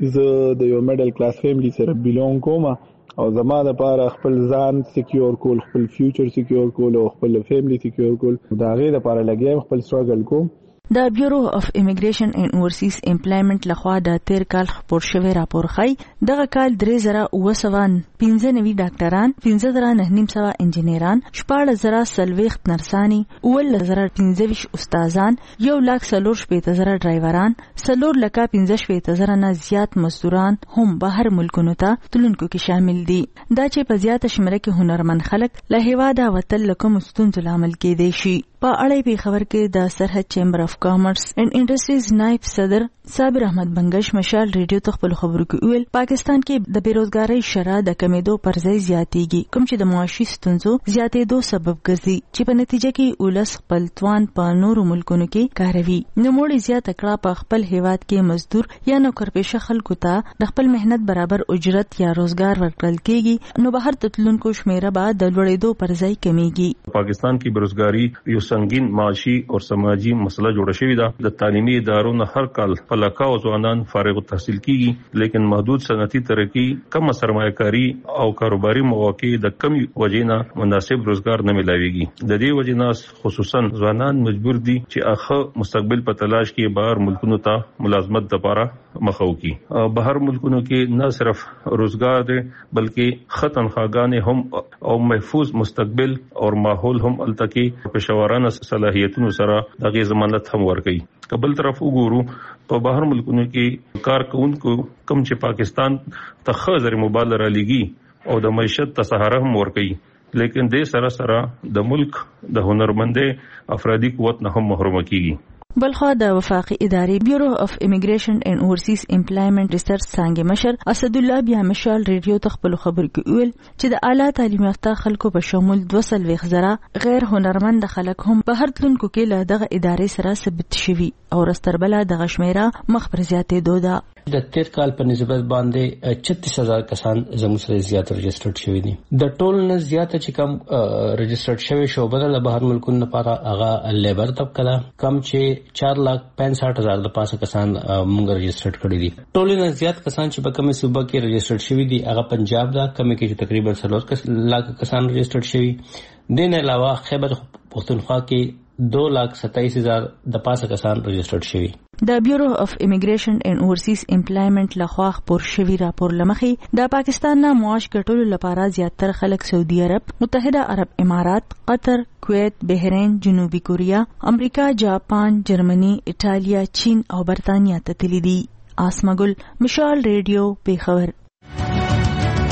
زه د یو میډل کلاس فیملی سره بیلونګ کوم او زما لپاره خپل ځان سکیور کول خپل فیوچر سکیور کول او خپل فیملی سکیور کول دا غي لپاره لګیم خپل سټرګل کوم. د بیورو اف امیګریشن اینڈ اورسیز امپلایمنٹ لخوا د تیر کال خپور شوی راپور ښیي دغه کال درې زره اووه سوه پنځه نوي ډاکټران، پنځه زره نهه نیم سوه انجینران، شپاړس زره څلوېښت نرسانې، اوولس زره پنځه ویشت استادان، یو لاک څلور شپېته زره ډرایوران، څلور لکه پنځه شپېته زره نه زیات مزدوران هم بهر ملکونو ته تلونکو کې شامل دي. دا چې په زیاته شمېره کې هنرمند خلک له هیواده وتل له کومو ستونزو لامل کېدی شي. په اړه په خبر کې د سرحد چیمبر اف کامرس اینڈ انډسټریز نائب صدر صابر احمد بنگش مشال ریډیو ته خپل خبرو کې ویل پاکستان کې د بیروزګارۍ شرح د کمیدو پر ځای زیاتېږي کوم چې د معاشي ستونزو زیاتېدو سبب ګرځي چې په نتیجه کې ولس خپل توان په نورو ملکونو کې کاروي. نوموړي زیاته کړه په خپل هیواد کې مزدور یا نوکرپېشه خلکو ته د خپل مهنت برابر اجرت یا روزګار ورکړل کېږي نو بهر تلونکو شمیره به د لوړېدو پر ځای کمیږي. پاکستان کې بیروزګاری یو سنگین معاشي او سماجی مسله جوړه شوې ده. د تعلیمي ادارو نه هر کال په لکاو ځوانان فارغ التحصیل کیږي لیکن محدود صنعتي ترقی، کم سرمایه‌کاري او کاروباري مواقع د کمی وجې نه مناسب روزګار نه ملاويږي. د دې وجې نه خصوصا ځوانان مجبور دي چې اخه مستقبل په تلاش کې بهر ملکونو ته ملازمت لپاره مخه وکړي. بهر ملکونو کې نه صرف روزګار دی بلکې ښه تنخواګانې هم او محفوظ مستقبل او ماحول هم الته کې پېښورانه صلاحیتونو سره دغه ضمانت هم ورکړي. کبل طرف وګورو په بهر ملکونو کې کار کوونکو کم چې پاکستان ته خزر مبالغه لګي او د معیشت ته سهاره هم ورکړي لیکن د سره سره د ملک د هنرمندې افرادي قوت نه هم محروم کیږي. بلخوا د وفاقي ادارې بیورو اف امیګریشن اینڈ اورسیز امپلایمنٹ ریسرچ څانګې مشر اسد الله بیا مشال ریډیو ته خپل خبر کې ویل چې د اعلی تعلیم یافته خلکو په شمول دوه څلوېښت زره غیر هنرمند خلک هم په هر تلونکو کې له دغه ادارې سره ثبت شوي او رستربله دغه شمیره مخ پر زیاتېدو ده. د تیر کال په نسبت باندې چھتیس هزار کسان زموږ سره زیات رجسټرډ شوي دي. د ټول نه زیاته چې کم رجسټرډ شوي شعبه د بهر ملکونو لپاره هغه لیبر طبقه ده کم چې چار لاک پنځه هزار د پاسه کسان موږ رجسټرډ کړي دي. ټول نه زیات کسان چې په کومه صوبه کې رجسټرډ شوي دي هغه پنجاب ده کومه کې چې تقریبا څلور لاک کسان رجسټرډ شوي. دین علاوه خیبر پختونخوا کې دو لاک ستائیس ہزار د پاسه کسان رجسټرډ شوي. د بیورو اف امیګریشن اینڈ اورسیز امپلایمنٹ لخوا خپور شوی راپور لمخې د پاکستان نه معاش ګټلو لپاره زیاتره خلک سعودي عرب، متحده عرب امارات، قطر، کویت، بحرین، جنوبي کوریا، امریکا، جاپان، جرمني، ایټالیا، چین او برتانیا ته تللي دي. آسما ګل، مشال ریډیو، پیښور.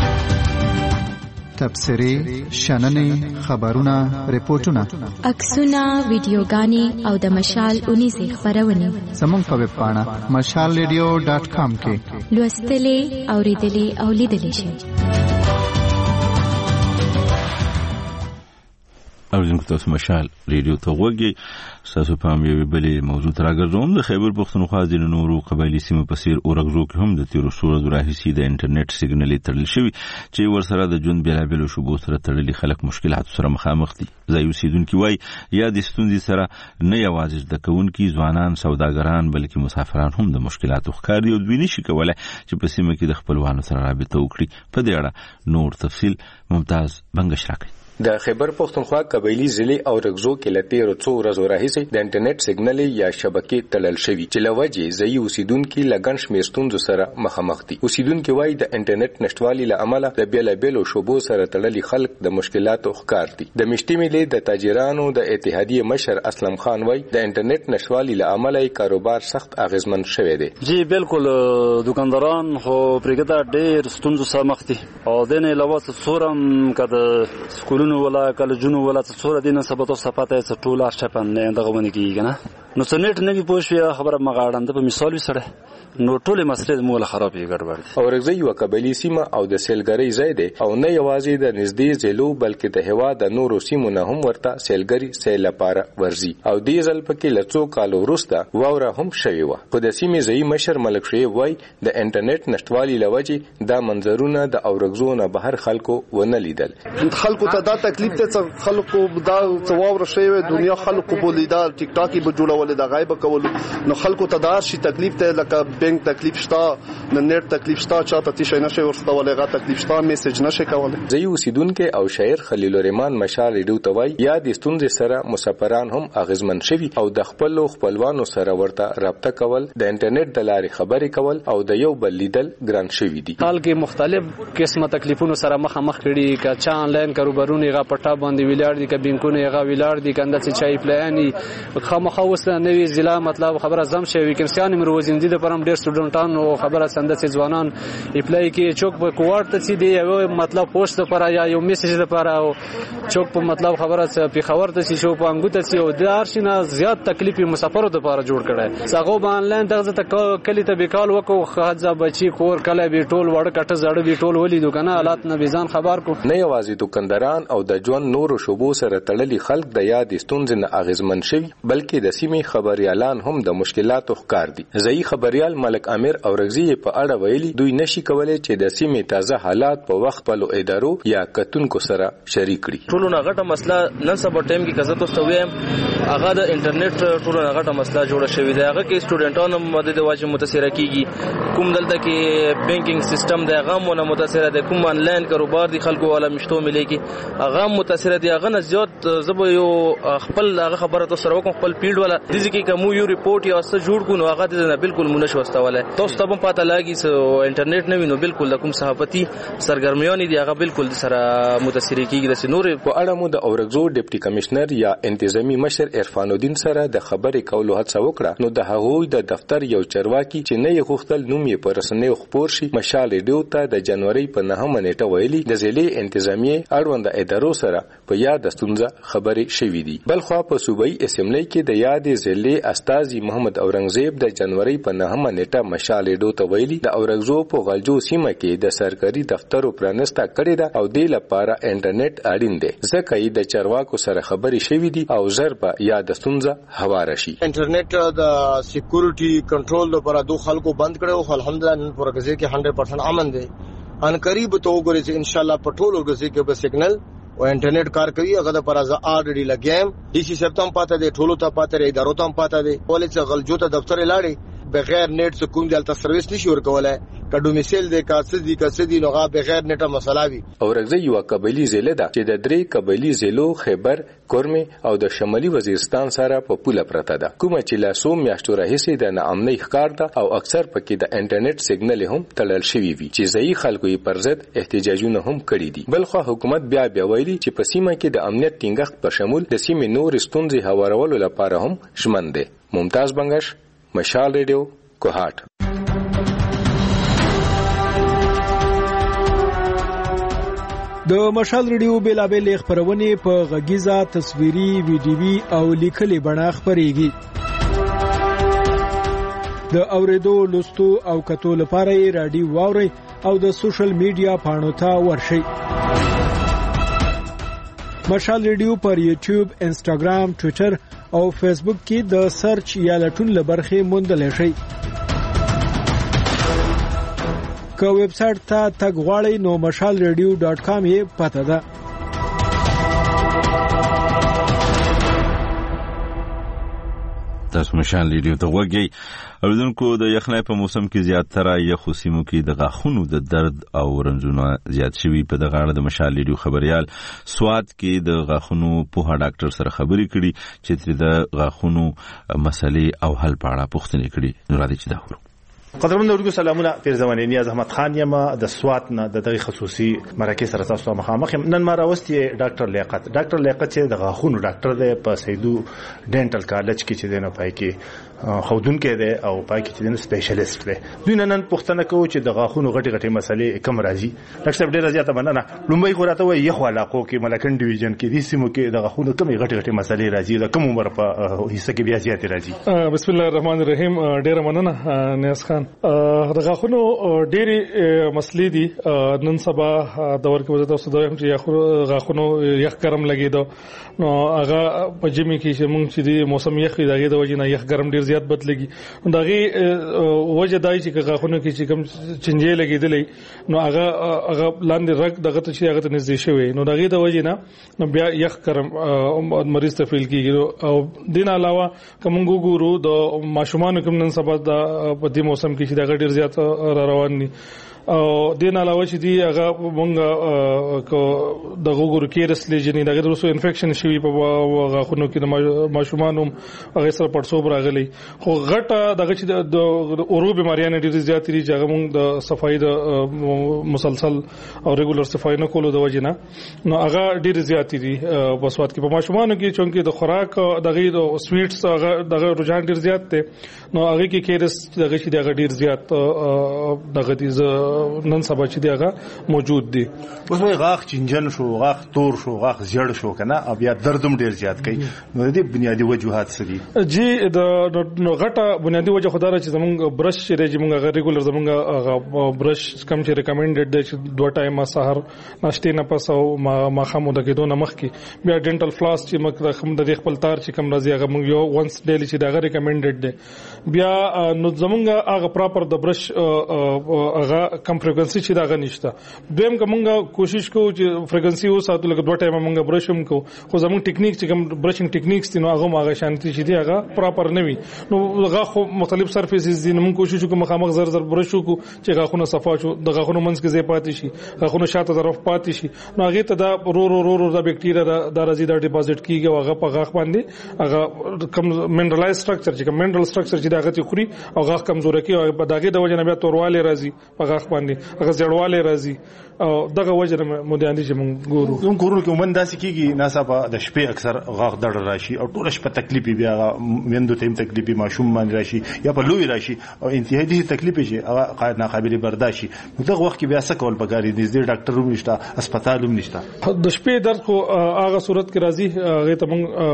تبصرې شننې خبرونه ریپورتونه عکسونه ویډیوګانې او د مشال اونیزې خبرونه زموږ په ویب پاڼه مشال ریډیو ډاټ کام کې لوستلې اوریدلې او لیدلې شئ. اوریدونکو تاسو مشال ریډیو ته وګورئ. تاسو په یوه بلې موضوع تر راګرځوم. د خیبر پښتونخوا د نورو قبایلی سیمو په څیر اورغزو کې هم د تیرو څو ورځو راهیسې د انټرنیټ سیګنال تړل شوی چې ورسره د ژوند بیلابیلو شوبو سره تړلي خلک مشکلات سره مخامخ دي. ځای اوسیدونکي وایي یا د ستونزې سره نه یوازې د کوونکي ځوانان سوداګران بلکې مسافران هم د مشکلاتو ښکار دي او دوی نشي کولای چې په سیمه کې د خپلوانو سره رابطه وکړي. په دې اړه نور تفصیل ممتاز بنگش راکړي. د خیبر پښتونخوا قبایلی ضلع او رغزو کې لته څو ورځې راهیسې د انټرنیټ سیګنال یا شبکې تړل شوی چې لوجه ځای اوسیدونکو لګن شمیرستون سره مخامخ دي. اوسیدونکو وایي د انټرنیټ نشټوالي له امله د بیلابیلو شوبو سره تړلي خلک د مشکلاتو ښکار دي. د مشتي ملي د تاجرانو د اتحادیه مشر اسلم خان وایي د انټرنیټ نشټوالي له امله کاروبار سخت اغیزمن شوی دی. جی بالکل دکانداران خو پرګدا ډېر ستونزو سره مخ دي او د نه علاوه څورم کده سکولونو ولا کالجونو ولا څوره دینه سبته صفاته څ ټوله شپن نه دغه باندې کیږي نه نو سنټ نه وی پوښیا خبره مغاړند په مثال وسره نو ټوله مسله مولا خرابې ګډوډ. اورغزي یو قبایلی سیمه او د سیلګری ځای دی او نه یوازې د نږدې ځلو بلکې د هوا د نورو سیمو نه هم ورته سیلګری سیل لپاره ورزي او دې ځل پکې لڅو کالو وروسته واوره هم شوی و. خو د سیمې ځای مشر ملک شوی وای د انټرنیټ نشټوالي لوجه دا منظرونه د اورغزو نه بهر خلکو ونه لیدل. خلکو ته دا تکلیف ته خلکو دا ثواب رشوي دنیا خلکو بولیدا ټیک ټاکي به جوړول د غایب کول نو خلکو ته دا شي تکلیف ته لکه بینک تکلیف شتا د نیټ تکلیف شتا چاته تي شي نشي ورسته ولغه تکلیف شتا میسج نشي کولای. ځای اوسیدونکو او شاعر خلیل الرحمن مشال ریډیو توای یا د ستونزې سره مسافران هم اغیزمن شوي او د خپل خپلوانو سره ورته رابطه کول د انټرنیټ د لارې خبرې کول او د یو بل لیدل ګران شوي دي. حال کې مختلف قسمه تکلیفونو سره مخامخ کړي کا چا انلاین کاروبارونه غا پټا باندې ویلار دي ک بینکونه غا ویلار دي کنده چې چای پلاني خامخا وسه نوې ضلع مطلب خبره زم شوی کمسیان مروزین دي د پرم ډیر سټوډنټان او خبره سند چې ځوانان اپلای کې چوک په کوارت ته دي یو مطلب پوسټ لپاره یا یو میسج لپاره او چوک په مطلب خبره په خبر ته شو په انګوته چې او د ارشنه زیات تکلیف مسافرو لپاره جوړ کړي. څنګه به انلاین دغه ته کلی ته بیکال وکړو خاصه بچي کور کله به ټول وړ کټه زړه به ټول ولې دکانه حالات نه بيزان خبر کو. نه یوازې دکانداران او د ژوند نورو شوبو سره تړلي خلک د یاد ستونزې نه اغیزمن شوي بلکې د سیمې خبريالان هم د مشکلاتو ښکار دي. ځای خبريال ملک امیر اورغزي په اړه ویلي دوی نشي کولای چې د سیمې تازه حالات په وخت په ادارو یا کتونکو سره شریک کړي. ټولو نه غټه مسله نن سبا ټیم کې کزه تاسو ویم هغه د انټرنیټ ټولو نه غټه مسله جوړه شوې ده. هغه کې سټوډنټانو مدد واجب متاثر کیږي کوم دلته کې بانکینګ سیستم د هغه مونږ متاثر ده کوم انلاین کاروبار دي خلکو والا مشتو مليږي هغه متاثر دي هغه نه زیات زبو یو خپل هغه خبره تاسو سره کوم خپل فیلډ والا د ځکه کوم یو ریپورت یا څه جوړ کو نو هغه د بالکل مونږ واستواله تاسو ته په پته لاګي چې انټرنیټ نه وینو بالکل د کوم صحافتي سرګرمیان دي هغه بالکل سره متاثر کیږي د نور په اړه مو د اورغزو ډیپټي کمشنر یا انتظامی مشر عرفان الدین سره د خبرې کولو هڅه وکړه نو د هغوی د دفتر یو چرواکي چې نه یې غوښتل نوم یې پر رسنیو خبر شي مشال ریډیو ته د جنوري په نهمه نیټه ویلي د ضلع انتظامی اړوند ادارو سره په یاد ستونزه خبرې شوې دي. بلخو په صوبایي اسمبلی کې د یاد ضلع استاذي محمد اورنګزیب د جنوري په نهمه نیټه مشال ریډیو ته ویلي د اورغزو په غلجو سیمه کې د سرکاري دفترو پرانسته کړی دا او د لپاره انټرنیټ اړین دی ځکه یې د چرواکو سره خبرې شوې دي او زر په یاد ستونزه هواره شي. انټرنیټ د سکیورټي کنټرول لپاره دوه خلکو بند کړو خو الحمدلله نن پرګزي کې سو پرسنټ امن دی. ان قریب ته وګورئ چې ان شاء الله په ټولو ورګزي کې به سیګنل او انټرنیټ کار کوي هغه د پرازه الریډي لګیم ډي سي سپتم پاته دی ټولو ته پاته دی ادارو ته پاته دی ولې چې غلجو ته دفتر لاړي بغیر نیټ څخه کوم دلته سرویس نشي ورکولای کډو مثال د کاسدي کاسدي نو غا بغیر نیټه مسلاوي. اورغزي یو قبایلی ضلع ده چې د درې قبایلی ضلعو خیبر کورمه او د شمالي وزیرستان سره په پوله پرته ده کومه چې لا سوم میاشتو راهیسې د ناامنۍ ښکار ده او اکثر پکې د انټرنیټ سیګنال هم تړل شوی وي چې ځای خلکو یې پر ضد احتجاجونه هم کړي دي. بلخو حکومت بیا بیا ویلي چې په سیمه کې د امنیت ټینګښت په شمول د سیمې نور ستونزې هوارولو لپاره هم ژمن دي. ممتاز بنگش مشال ریډیو کوهاټ. د مشال ریډیو بیلابل خبرونه په غږیزه تصویري ویډیوي او لیکلي بڼه خبريږي. د اوریدو لوستو او کتو لپاره یې رادیو واوري او د سوشل میډیا پاڼو ته ورشئ. مشال ریډیو پر یوټیوب، انسټاګرام، ټوئیټر او فیسبوک کې د سرچ یا لټون لبرخه موندل شي. که ویب سټ ته تګ غواړئ نو مشال ریډیو ډاټ کام یې پته ده. تاسو مشال ریډیو ته وګورئ. اوریدونکو د یخنۍ په موسم کې زیاتره یخو سیمو کې د غاښونو د درد او رنځونه زیات شوي. په دغه اړه د مشال ریډیو خبريال سواد کې د غاښونو پوها ډاکټر سره خبرې کړي چې تر د غاښونو مسلې او حل په اړه پوښتنې کړي. نو راځي چې دا وکړو. قدرمن اورګو سلامونه. پیرزمانه نیاز احمد خان یم د سوات نه د دغه خصوصي مرکز سره تاسو مخامخ. نن ما راوستي ډاکټر لیاقت ډاکټر لیاقت چې د غاښونو ډاکټر دی په سیدو ډینټل کالج کې چې دنه پای کې خودون کې دی او پای کې چې دنه سپیشلیست دی. دوی نن پوښتنه کوي چې د غاښونو غټي غټي مسلې کوم راځي. ډاکټر صاحب ډیره زیاته مننه. لومبۍ خو راته وایي یخو علاقو کې ملکن ډیویژن کې دي سیمو کې د غاښونو کومې غټي غټي مسلې راځي د کوم عمر په حصہ کې بیا زیاتې راځي. بسم الله الرحمن الرحیم. ډیره مننه نیاز خان. د غاښونو ډېری مسلې دي. نن سبا دور کې وځه تاسو دویم چې غاښونو یخ ګرم لګیدو نو هغه په جمی کې چې مونږ چې د موسم یخ دغه د وجې نه یخ ګرم ډېر زیات بدلږي. دغه وجه دای چې غاښونو کې چې کوم چنجې لګیدلې نو هغه هغه لاندې رګ دغه ته چې هغه ته نږدې شوی نو دغه د وجې نه نو بیا یخ ګرم مریض ته فیل کیږي. او دین علاوه کوم ګورو د ماشومان کوم نن سبا د په دې موسم کې چې دغه ډېر زیات را روان دي. او دین علاوه چې دی هغه مونږ کو د غوګور کیرس لجنې دغه رسو انفیکشن شوی په غاښونو کې د ماشومان هغه سره پړسوب راغلی. خو غټه دغه چې د اورو بیماریاں ډېر زیات دي چې هغه مونږ د صفائی د مسلسل او ریګولر صفائی نه کولو د وجې نه نو هغه ډېر زیات دي په سواد کې. په ماشومانو کې چونکې د خوراک دغه د سویټس هغه دغه رجحان ډېر زیات دی نو هغه کې کیرس دغه چې دغه ډېر زیات دغه دي نن سبا چې دیغه موجود دي. اوس وای غاښ چنجن شو، غاښ تور شو، غاښ زیړ شو کنه او بیا دردم ډیر زیات کوي. نو دې بنیادی وجوهات څه دي؟ جی د غټه بنیادی وجه خدای چې زمونږ برش چې زمونږ ریګولر زمونږ برش کم چې ریکمندډ دی چې دوه ټایم سحر ناشته نه پس او ما خامو د کېدو نه مخکې بیا ډینټل فلاس چې مکه خم د خپل تار چې کم راځي هغه موږ یو وانس ډیلی چې دا ریکمندډ دی. بیا نو زمونږ هغه پراپر د برش هغه کم فریکوئنسي چې داغه نشته. دویم کومه کوشش کوو چې فریکوئنسي وساتو لکه دوه ټایم موږ برشم کو خو زموږ ټیکنیک چې کوم برشینګ ټیکنیکس دي نو هغه ماغه شانتي چې دی هغه پراپر نه وي. نو هغه خو مختلف سرفیسز دي نو موږ کوشش کوو مخامخ زر زر برشو کو چې غاښونه صفا شو د غاښونو منځ کې ځای پاتې شي غاښونه شاته طرف پاتې شي نو هغه ته دا رو رو رو رو د بکټیریا د راځي د ډیپوزټ کیږي او هغه په غاښ باندې هغه کم منرالایز سټرکچر چې کوم منرال سټرکچر چې داغه ته خوري او غاښ کمزوري کوي او په داغه د وجه نه بیا تورواله راځي په غاښ باندې هغه زړواله راځي او دغه وجه مو د اندي چې مونږ ګورو کوم کورونو کې ومن داسې کیږي ناڅاپه د شپې اکثر غاښ درد راشي او ټول شپه تکلیف بیا ویندو تیم تکلیف ماشوم باندې راشي یا په لوی راشي او انتهایی دي تکلیف شي هغه قاعده ناقابل برداشت شي. دغه وخت کې بیا څه کول پکاري دي؟ د ډاکټر هم نشته، هسپتال هم نشته. د شپې درد خو هغه صورت کې راځي هغه ته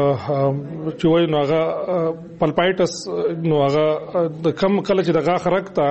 مونږ چې وایو نو هغه پلپایټس نو هغه د کم کله چې د غاښ رکته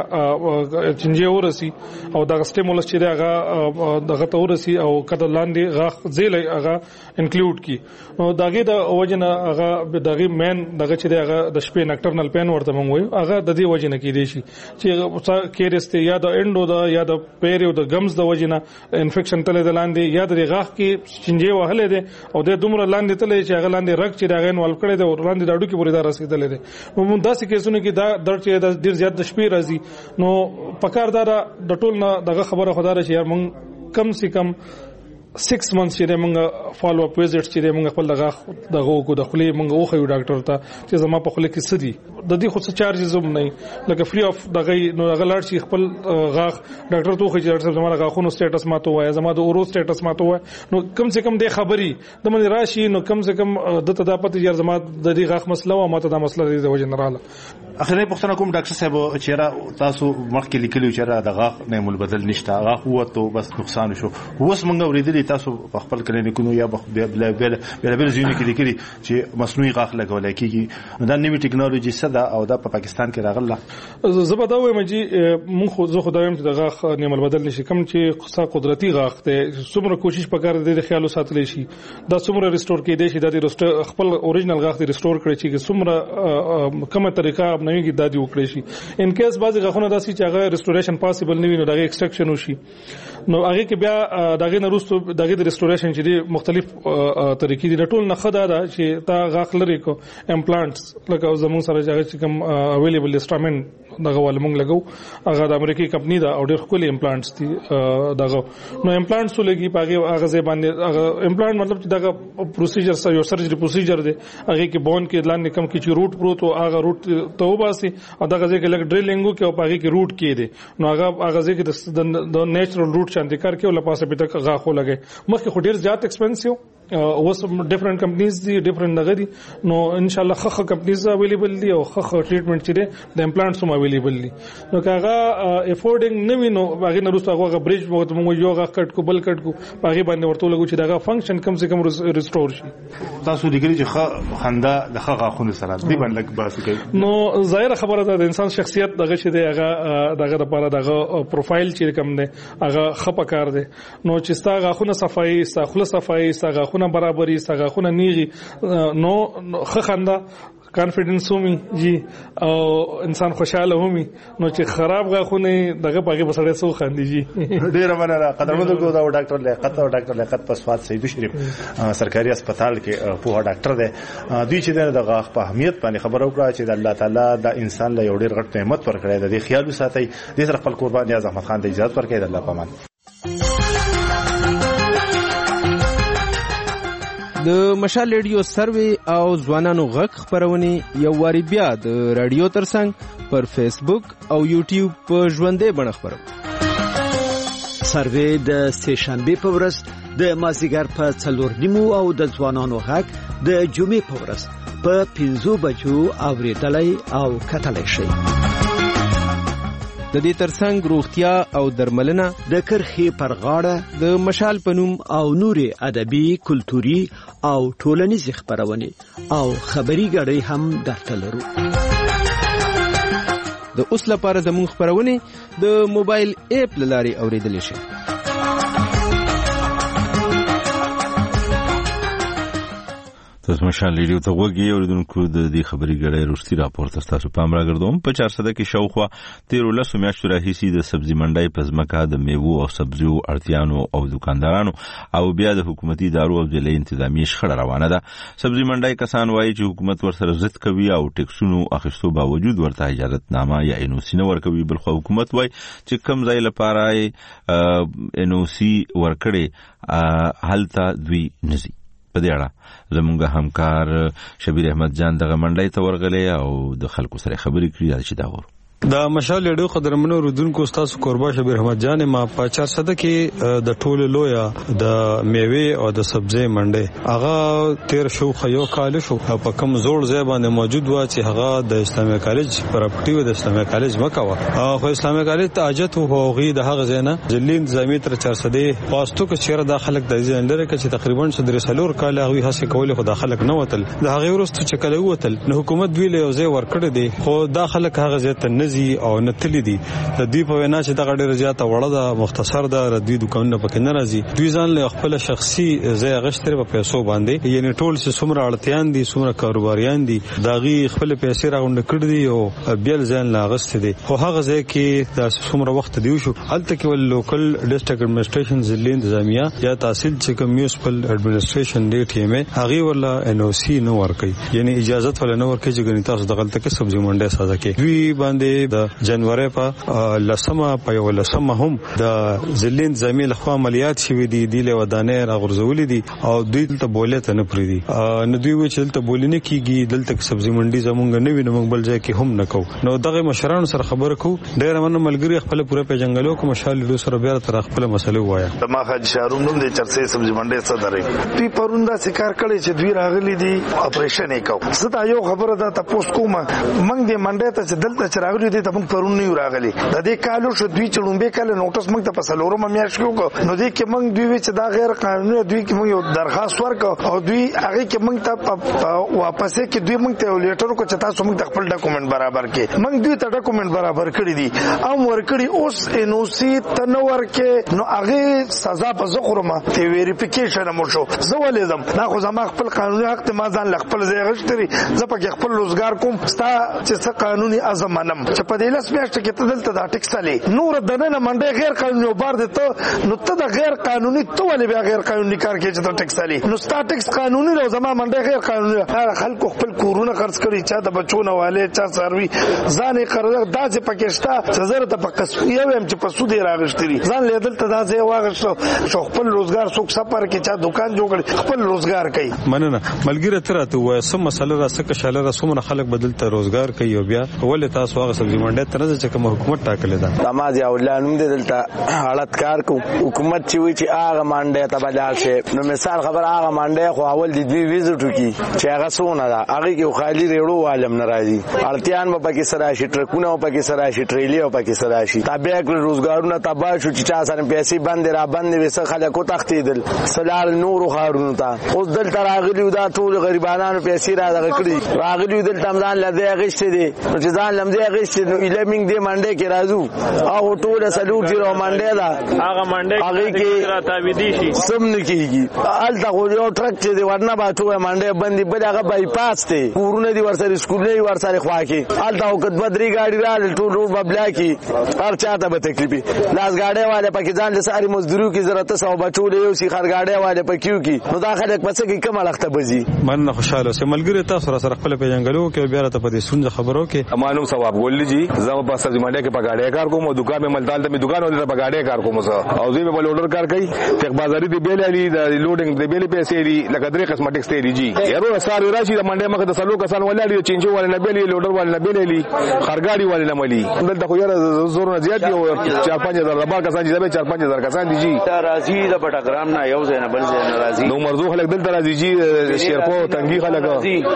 چنجي ورسي او د سټیمولس چې هغه دغه تورسي او کله لاندې غاښ ځیلې هغه انکلود کی نو دغه د وجنه هغه دغه مین دغه چې هغه د شپې نکټرنل پین ورته مونږ وایو هغه د دې وجنه کې دی شي چې کیرسته یا د انډو دا یا د پیریو د گمز د وجنه انفیکشن تل د لاندې یا د غاښ کې چنجي وهلې ده او د دومره لاندې تل چې هغه لاندې رګ چې دغه نول کړي ده لاندې د اډو کې پوری دا رسیدلې ده. نو مونږ داسې کیسونه کې دا درد چې د ډیر زیات د شپې راځي نو پکاردار د ټول نه دغه خبره خدای راشي یار مونږ کم سے کم سکس منث چې موږ فالو اپ ویزټ چې موږ خپل دغه دغه کو د خپل موږ اوخه یو ډاکټر ته چې زما په خپل کې سدي د دې خو څه چارجز هم نه لکه فری اف دغه نو هغه لاړ شي خپل غاښ ډاکټر ته خو چې ډاکټر زما غاښونو سټیټس ماته وای زما د اورو سټیټس ماته وای نو کم سے کم د خبري د من راشي نو کم سے کم د تداپت یار زما د دې غاښ مسله او ماته د مسله د وجه نه رااله. اخري پښتنه کوم ډاکټر صاحب چې را تاسو مخکې لیکلو چې را د غاښ نه مل بدل نشته غاښ وته بس نقصان شو اوس موږ ورېدلې تاسو په خپل کلینیکونو یا بل بل بل ځینو کې لیکلي چې مصنوعي غاښ لګول کېږي. دا نوې ټیکنالوژي څه ده او دا په پاکستان کې راغله؟ زه به دا وایم چې مونږ خو زه خدایم چې د غاښ نیمل بدل نشي، کوم چې خاصه قدرتي غاښ ته څومره کوشش پکار دی د خیال ساتل شي، دا څومره ریسټور کېدی شي، دا د خپل اوریجنل غاښ دی ریسټور کړی چې څومره کومه طریقه نوې کې دادی وکړي شي. ان کیس بعضی غاښونه داسي چې هغه ریسټوریشن پاسیبل نه وي نو دغه ایکسټراکشن وشي، نو هغه کې بیا دغه نه وروسته دغه د ریسټوریشن چې دی مختلف طریقې دي. ټول نه خدا ده چې تا غاښ لري کو امپلانټس لکه زموږ سره چې کوم اویلیبل انسټرومنت دغه ولمنګ لګو هغه د امریکای کمپنی ده او ډېر خپل امپلانټس دي دغه. نو امپلانټس لګي پاګه هغه ځای باندې هغه امپلانټ مطلب چې دغه پروسیجر سره یو سرجری پروسیجر دی، هغه کې بون کې لاندې کم کې چې روټ پروت او هغه روټ ته وباسي او دغه ځای کې لګ ډریلینګ کې او پاګه کې روټ کې دی، نو هغه هغه ځای کې د نیچرل روټ شانتي کار کې او لپاسه په تک غاخو لګي. مخکې خو ډیر زیات ایکسپنسیو اوس ډیفرنٹ کمپنیز دي ډیفرنٹ دغه دي، نو ان شاء الله خخ کمپنیز اویلیبل دي او خخ ټریټمنټ چې دي د امپلانټس هم اویلیبل دي. نو هغه افورډینګ نه وینو هغه نه روسته هغه بریج وخت موږ یو غاخ کټ کو بل کټ کو هغه باندې ورته لګو چې دغه فنکشن کم سے کم ریسټور شي. تاسو دګری چې خندا د خغه خونه سره دی باندې لګ باسي کوي، نو ظاهر خبره ده د انسان شخصیت دغه چې دی هغه دغه لپاره دغه پروفایل چې کوم دی هغه خپه کار دی. نو چې ستا غاخونه صفایي، ستا خله صفایي، ستا غاخونه برابرۍ، ستا غاخونه نیغي، نو خخنده کانفیډنس همي جی او انسان خوشاله همي. نو چې خراب غاخونه دغه پاګه بسړې سو خاندي جی. ډیر مننه قدرمنو کو دا ډاکټر لیاقت او ډاکټر لیاقت پسواد سیدو شریف سرکاري هسپتال کې په ډاکټر دی. دوی چې د غاخ په اهمیت باندې خبرو کړه چې الله تعالی دا انسان له یو ډیر غټ نعمت ورکړی دی، خیال وساتئ. د سر خپل قربان نیاز احمد خان د اجازه ورکړي د الله پامان. د مشال ریډیو سروي او ځوانانو غږ خبرونه یو واری بیا د رادیو ترڅنګ پر فیسبوک او یوټیوب په ژوندې بڼه خبرو. سروي د سه شنبه په ورځ د مازیګر په څلور نیمو او د ځوانانو غږ د جمعې په ورځ په پنځو بجو اوریدلای او کتلای شي. د دې ترڅنګ روغتیا او درملنه د کرخې پر غاړه د مشال پنوم او نوري ادبي کلتوري او ټولنیز خبرونه او خبري غړي هم درته لرو. د اوس لپاره زموږ خبرونه د موبایل اپ لاري اوریدل شي. تاسو مشال ریډیو ته وګورئ او دونکو د دې خبري غړي روستي راپور تاسو پام راګردوم. په چار سده کې شاوخوا تیرو لسو میاشتو راهیسي د سبزی منډای په ځمکه د میوو او سبزیو اړتیانو او دکاندارانو او بیا د حکومتي ادارو او د انتظامی شخړه روانه ده. سبزی منډای کسان وایي چې حکومت ورسره ضد کوي او ټیکسونو اخیستو باوجود ورته اجازهنامه یا ان او سی نه ورکوي، بل خو حکومت وایي چې کم ځای لپاره ان او سی ورکړي هلته دوی نزي. په دې اړه زموږ همکار شبیر احمد جان دغه منډای ته ورغلی او د خلکو سره خبرې کړې چې دا ورو د مشال ریډیو قدرمنو رودونکو تاسو قربا شبیر احمد جان ما په چار سده کې د ټول لویا د میوه او د سبزی منډه هغه تیر شو خيو کال شو په کم زوړ ځای باندې موجود و چې هغه د اسلامي کالج پراپرټي و د اسلامي کالج مکوا خو اسلامي کالج ته اجت او هغه د هغه ځای نه ځلین زمي تر چار سده پاستو کې چیرې د خلک د ځای لري چې تقریبا صدر سلور کال هغه هڅه کول خو د خلک نه وتل د هغه ورسته چې کله وتل نو حکومت دوی له ځای ورکړي دي خو د خلک هغه ځای ته او نتلی دي د دې په وینا چې دا ډېر زیاته وړه ده مختصر ده د دې دکانونو په کې ناراضي دوی ځان له خپل شخصي ځای غشتره په پیسو باندې یعنی ټول چې څومره اړتیان دي څومره کاروباریان دي دا غي خپل پیسې راغونډ کړې دي او بیل ځان لا غست دي خو هغه ځای کې د څومره وخت دی شو هلته کې ول لوکل ډیسټریکټ اډمنسټریشن ځلې انتظامیه یا تحصیل چې کوم میونسپل اډمنسټریشن دی ټی ام هغه ولا ان او سی نو ورکړي یعنی اجازه ول نه ورکړي چې ګنې تاسو دغه تل کې سبزی منډه ساده کې دوی باندې د جنوري په لسمه په یو لسمه هم د زلین زميل خو عملیات شوې دي د لودانې راغورځولې دي او دوی ته بولته نه پری دي نو دوی و چې ته بولنه کیږي دلته سبزی منډي زمونږ نه وینم بل ځای کې هم نکو نو دغه مشرانو سره خبر کو ډېر من ملګری خپل پوره په جنگلو کې مشال له سره بیا تر خپل مسلې وایا د ماخه شهرونو د چرسي سبزی منډي څه درې دوی پروندا شکار کړي چې دوی راغلي دي اپریشن وکاو زه دا یو خبره ده تاسو کومه منګ دې منډي ته دلته چراغ راغلی دي ته موږ پرون نه راغلي د دې کالو شو دوی چړومبه کله نوټس موږ ته پسلورم میاش کیو نو دې کې موږ دوی چې دا غیر قانوني دوی کې موږ یو درخواست ورکړو او دوی هغه کې موږ ته واپس کې دوی موږ ته لیټر کو چې تاسو موږ خپل ډاکومېنټ برابر کې موږ دوی ته ډاکومېنټ برابر کړی دي او ورکړي اوس انوسی تنور کې نو هغه سزا په زخرمه ته ویریفیکیشن مو شو زه ولېدم دا خو زما خپل قانوني حق ته ما ځان خپل ځای غشتري زه پکې خپل روزګار کوم ستا چې څه قانوني ازمنم چې په دې لاس میاشت کې ته دلته دا ټیکس لې نور دنه منډه غیر قانوني وبار دي ته نو ته دا غیر قانوني ته ولې بیا غیر قانوني کار کوي چې ته ټیکس لې نو ستا ټیکس قانوني او زما منډه غیر قانوني هر خلکو خپل کورونه خرڅ کړي چا د بچو نه والے چا سروي ځان یې قرض داسې پکېشتا چې زره ته پکسوي ويم چې په سود راغشتري ځان لیدل ته داسې واغښتو شو خپل روزګار څوک سفر کې چا دکان جوړ کړي خپل روزګار کوي مننه ملګری تر ته وای سم مسله را سکه شاله را سمونه خلک بدل ته روزګار کوي او بیا ولې تاسو هغه سبزی منډه تر څه چې کوم حکومت ټاکلې ده تماز یا ولانم دې دلته حالت کار کو حکومت چې وی چې هغه منډه ته بلال شي نو مثال خبر هغه منډه خو اول دې دوی ویزټ وکي چې هغه سونه ده هغه کې خالی ریړو عالم ناراضي اړتيان په پکې سره شي ټرکونه په پکې سره شي ټریلی په پکې سره شي تابع کړ روزګارونه تبا شو چې چا سره پیسې باندې را باندې وسه خلکو تختیدل سلال نور خارونه تا اوس دلته راغلی دا ټول غریبانو پیسې را دغه کړی راغلی دلته ځان لده غشته دي نو چې ځان لمده غشته نو ایلمینګ دې منډه کې راځو او ټول سلوټ جوړ منډه دا هغه منډه هغه کې راتاوي شي سم نه کیږي الته خو یو ټرک چې دی ورنه با ټول منډه باندې بل هغه بای پاس ته کورونه دي ورسره سکول نه ورسره خوا کې الته او کډ بدري گاډي را ټول روډ ببلا کې هر چاته به تکلیفي لاس گاډي والے پکې ځان له ساري مزدورو کې ضرورت سو بچو له یو سي خر گاډي والے پکيو کې نو دا خلک پس کې کوم لخته بزي من خوشاله سه ملګری تاسو سره خپل پیژنګلو کې بیا ته په دې سونځ خبرو کې امانو ثواب ګول جی زما په سبزی منډه کې پګاډي کار کوم دکان مې ملتال ته مې دکان ولې پګاډي کار کوم زه او زه په لوډر کار کوي تک بازاري دی بیل علي د لوډینګ دی بیل پیسې دی لکه درې قسمه ټیکس دی جی یارو ساري راشي د منډه مخه د سلو کسان ولې چینجو ولې نه بیل لوډر ولې نه بیل علي خرګاډي ولې نه ملي دلته خو یاره زور نه زیات دی چار پنځه هزار د بار کسان دي چار پنځه هزار کسان دي جی راځي د پټګرام نه یو ځای نه بل ځای نه راځي نو مرزو خلک دلته راځي جی شیرپو تنګي خلک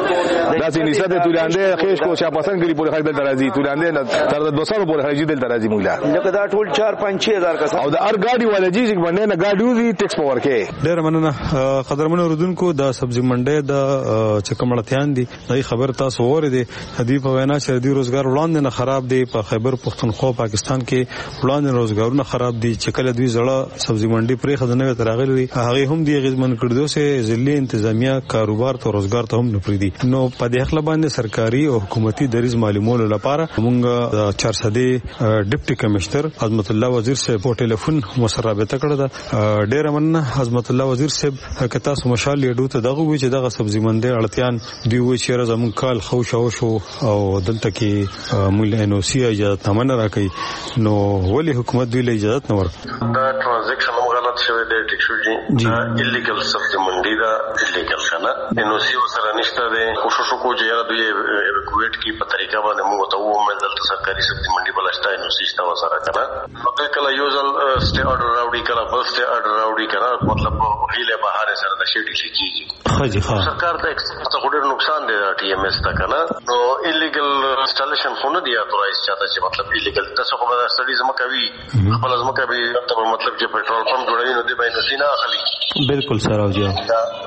داسې نسبت تولاندې خېش کو چا پسند کړي په خلک دلته راځي تولاندې تر دوه سو په خلک دلته راځي مولا لکه دا ټول چار پنځه هزار کسان او د ار ګاډي ولې جی چې باندې نه ګاډیو دي ټیکس پاور کې ډېر مننه قدرمن اوردونکو د سبزی منډه د چکمړتيان دي دای خبر تاسو وره دي هدي په وینا چې د روزګار وړاندې نه خراب دي په خیبر پختونخوا پاکستان کې وړاندې روزګارونه خراب دي چې کله دوی زړه سبزی منډي پرې خدانه تراغلي دي هغه هم دي غزمن کړدو سه ضلع انتظامیه کاروبار ته روزګار ته هم نه پریدي نو په دې حق باندې سرکاري او حکومتي دریز معلومولو لپاره موږ چار سدي ډیپټي کمشنر عظمت الله وزیر صاحب په ټلیفون مسره رابطه کړې ده ډېر مننه عظمت الله وزیر صاحب کتا سو مشال لیډو ته دغه وی چې دغه سبزی منډي اړتيان دی وی چې زمون کال خو شو شو او دلته کې موږ انو سی اجازه تمنه راکې نو ولی حکومت دی له اجازه نه ورک دا ټرانزیکشن غلط شوی دی ټیک شو جی الیګل سبزی منډي دا الیګل کنه انو سی سره نشته دی کوشش وکړو چې یاره دوی ایویکویټ کی په طریقه باندې موږ ته وو مې دلته سرکاري سبزی منډي بلشتای نو سیستا وسره کنه نو کله یو ځل سټي اورډر راوړي کله بل سټي اورډر راوړي کنه مطلب هیله بهاره سره د شېډي کیږي خاجي خا سرکار ته څه ډېر نقصان دی ټي ایم اس ته کنه نو الیګل انسټالیشن خو نه دی اتورایز چاته چې مطلب الیګل تاسو کومه سټډیز مکوي خپل از مکوي مطلب چې پېټرول پمپ جوړوي نو دی باندې سینا اخلي بالکل سره او جی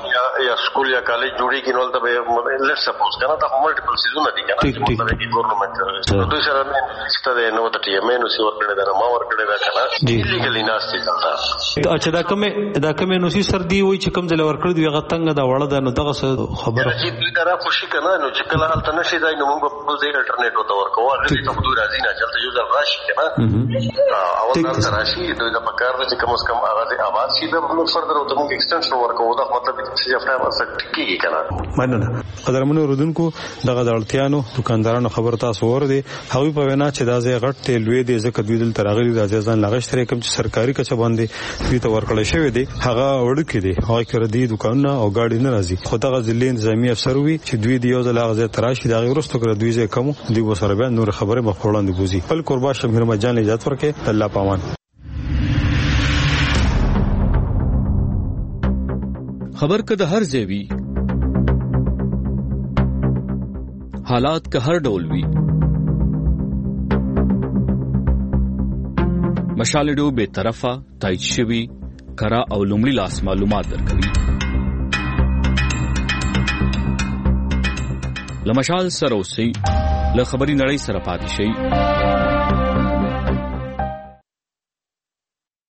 یا سکول یا کالج جوړي کې نو ته لیټ سپوز کنه دا ملټیپل سیزون دي کنه ټیک ټیک ګورنمنت دوی سره نه ستاره نو ته ټي ایم ای نو سی ور کړی دا ما ور کړی دا کنه الیګلی ناشتي ځلتا اچھا دا کومه دا کومه نو سی سر دی وای چې کوم ځل ور کړی دی هغه څنګه دا وړه ده نو دغه خبره چې دې دا خوشي کنه نو چې کله حالت نشي دا نو موږ په ځای الټرنیټ وته ورکو هغه ته په دوی راځي نه چلته یو ځل راشي کنه او دا راشي دوی دا پکار دي چې کوم څه کم هغه آواز شي دا موږ فردر وته موږ ایکسټنشن ورکو دا مطلب چې افرام اثر کیږي کنه مننه قدرمن اوردونکو دغه دړتيانو دکاندارانو خبر تاسو ور دي هغه په وینا چې دا ځای غټ ته لوی دي ځکه دوی دل تراغلي د ځان لغشتري کوم چې سرکاري کچ باندې دوی ته ورکړل شوی دی هغه وړکې دي هغه کړ دي دکانونه او گاډي نه راځي خو دغه ضلع انتظامی افسر وی چې دوی دی یو ځل هغه تراشي دا ورستو کړ دوی ځای کوم دوی وسره به نور خبره مخوړان دي بوزي بل قربا شمیر مجان اجازه ورکې الله پامان خبر که د هر ځای وي حالات که هر ډول وي مشال ریډیو به طرفه تایید شوی کرا او لومړی لاس معلومات درکوي. لمشال سره اوسئ، له خبري نړۍ سره پاتې شئ.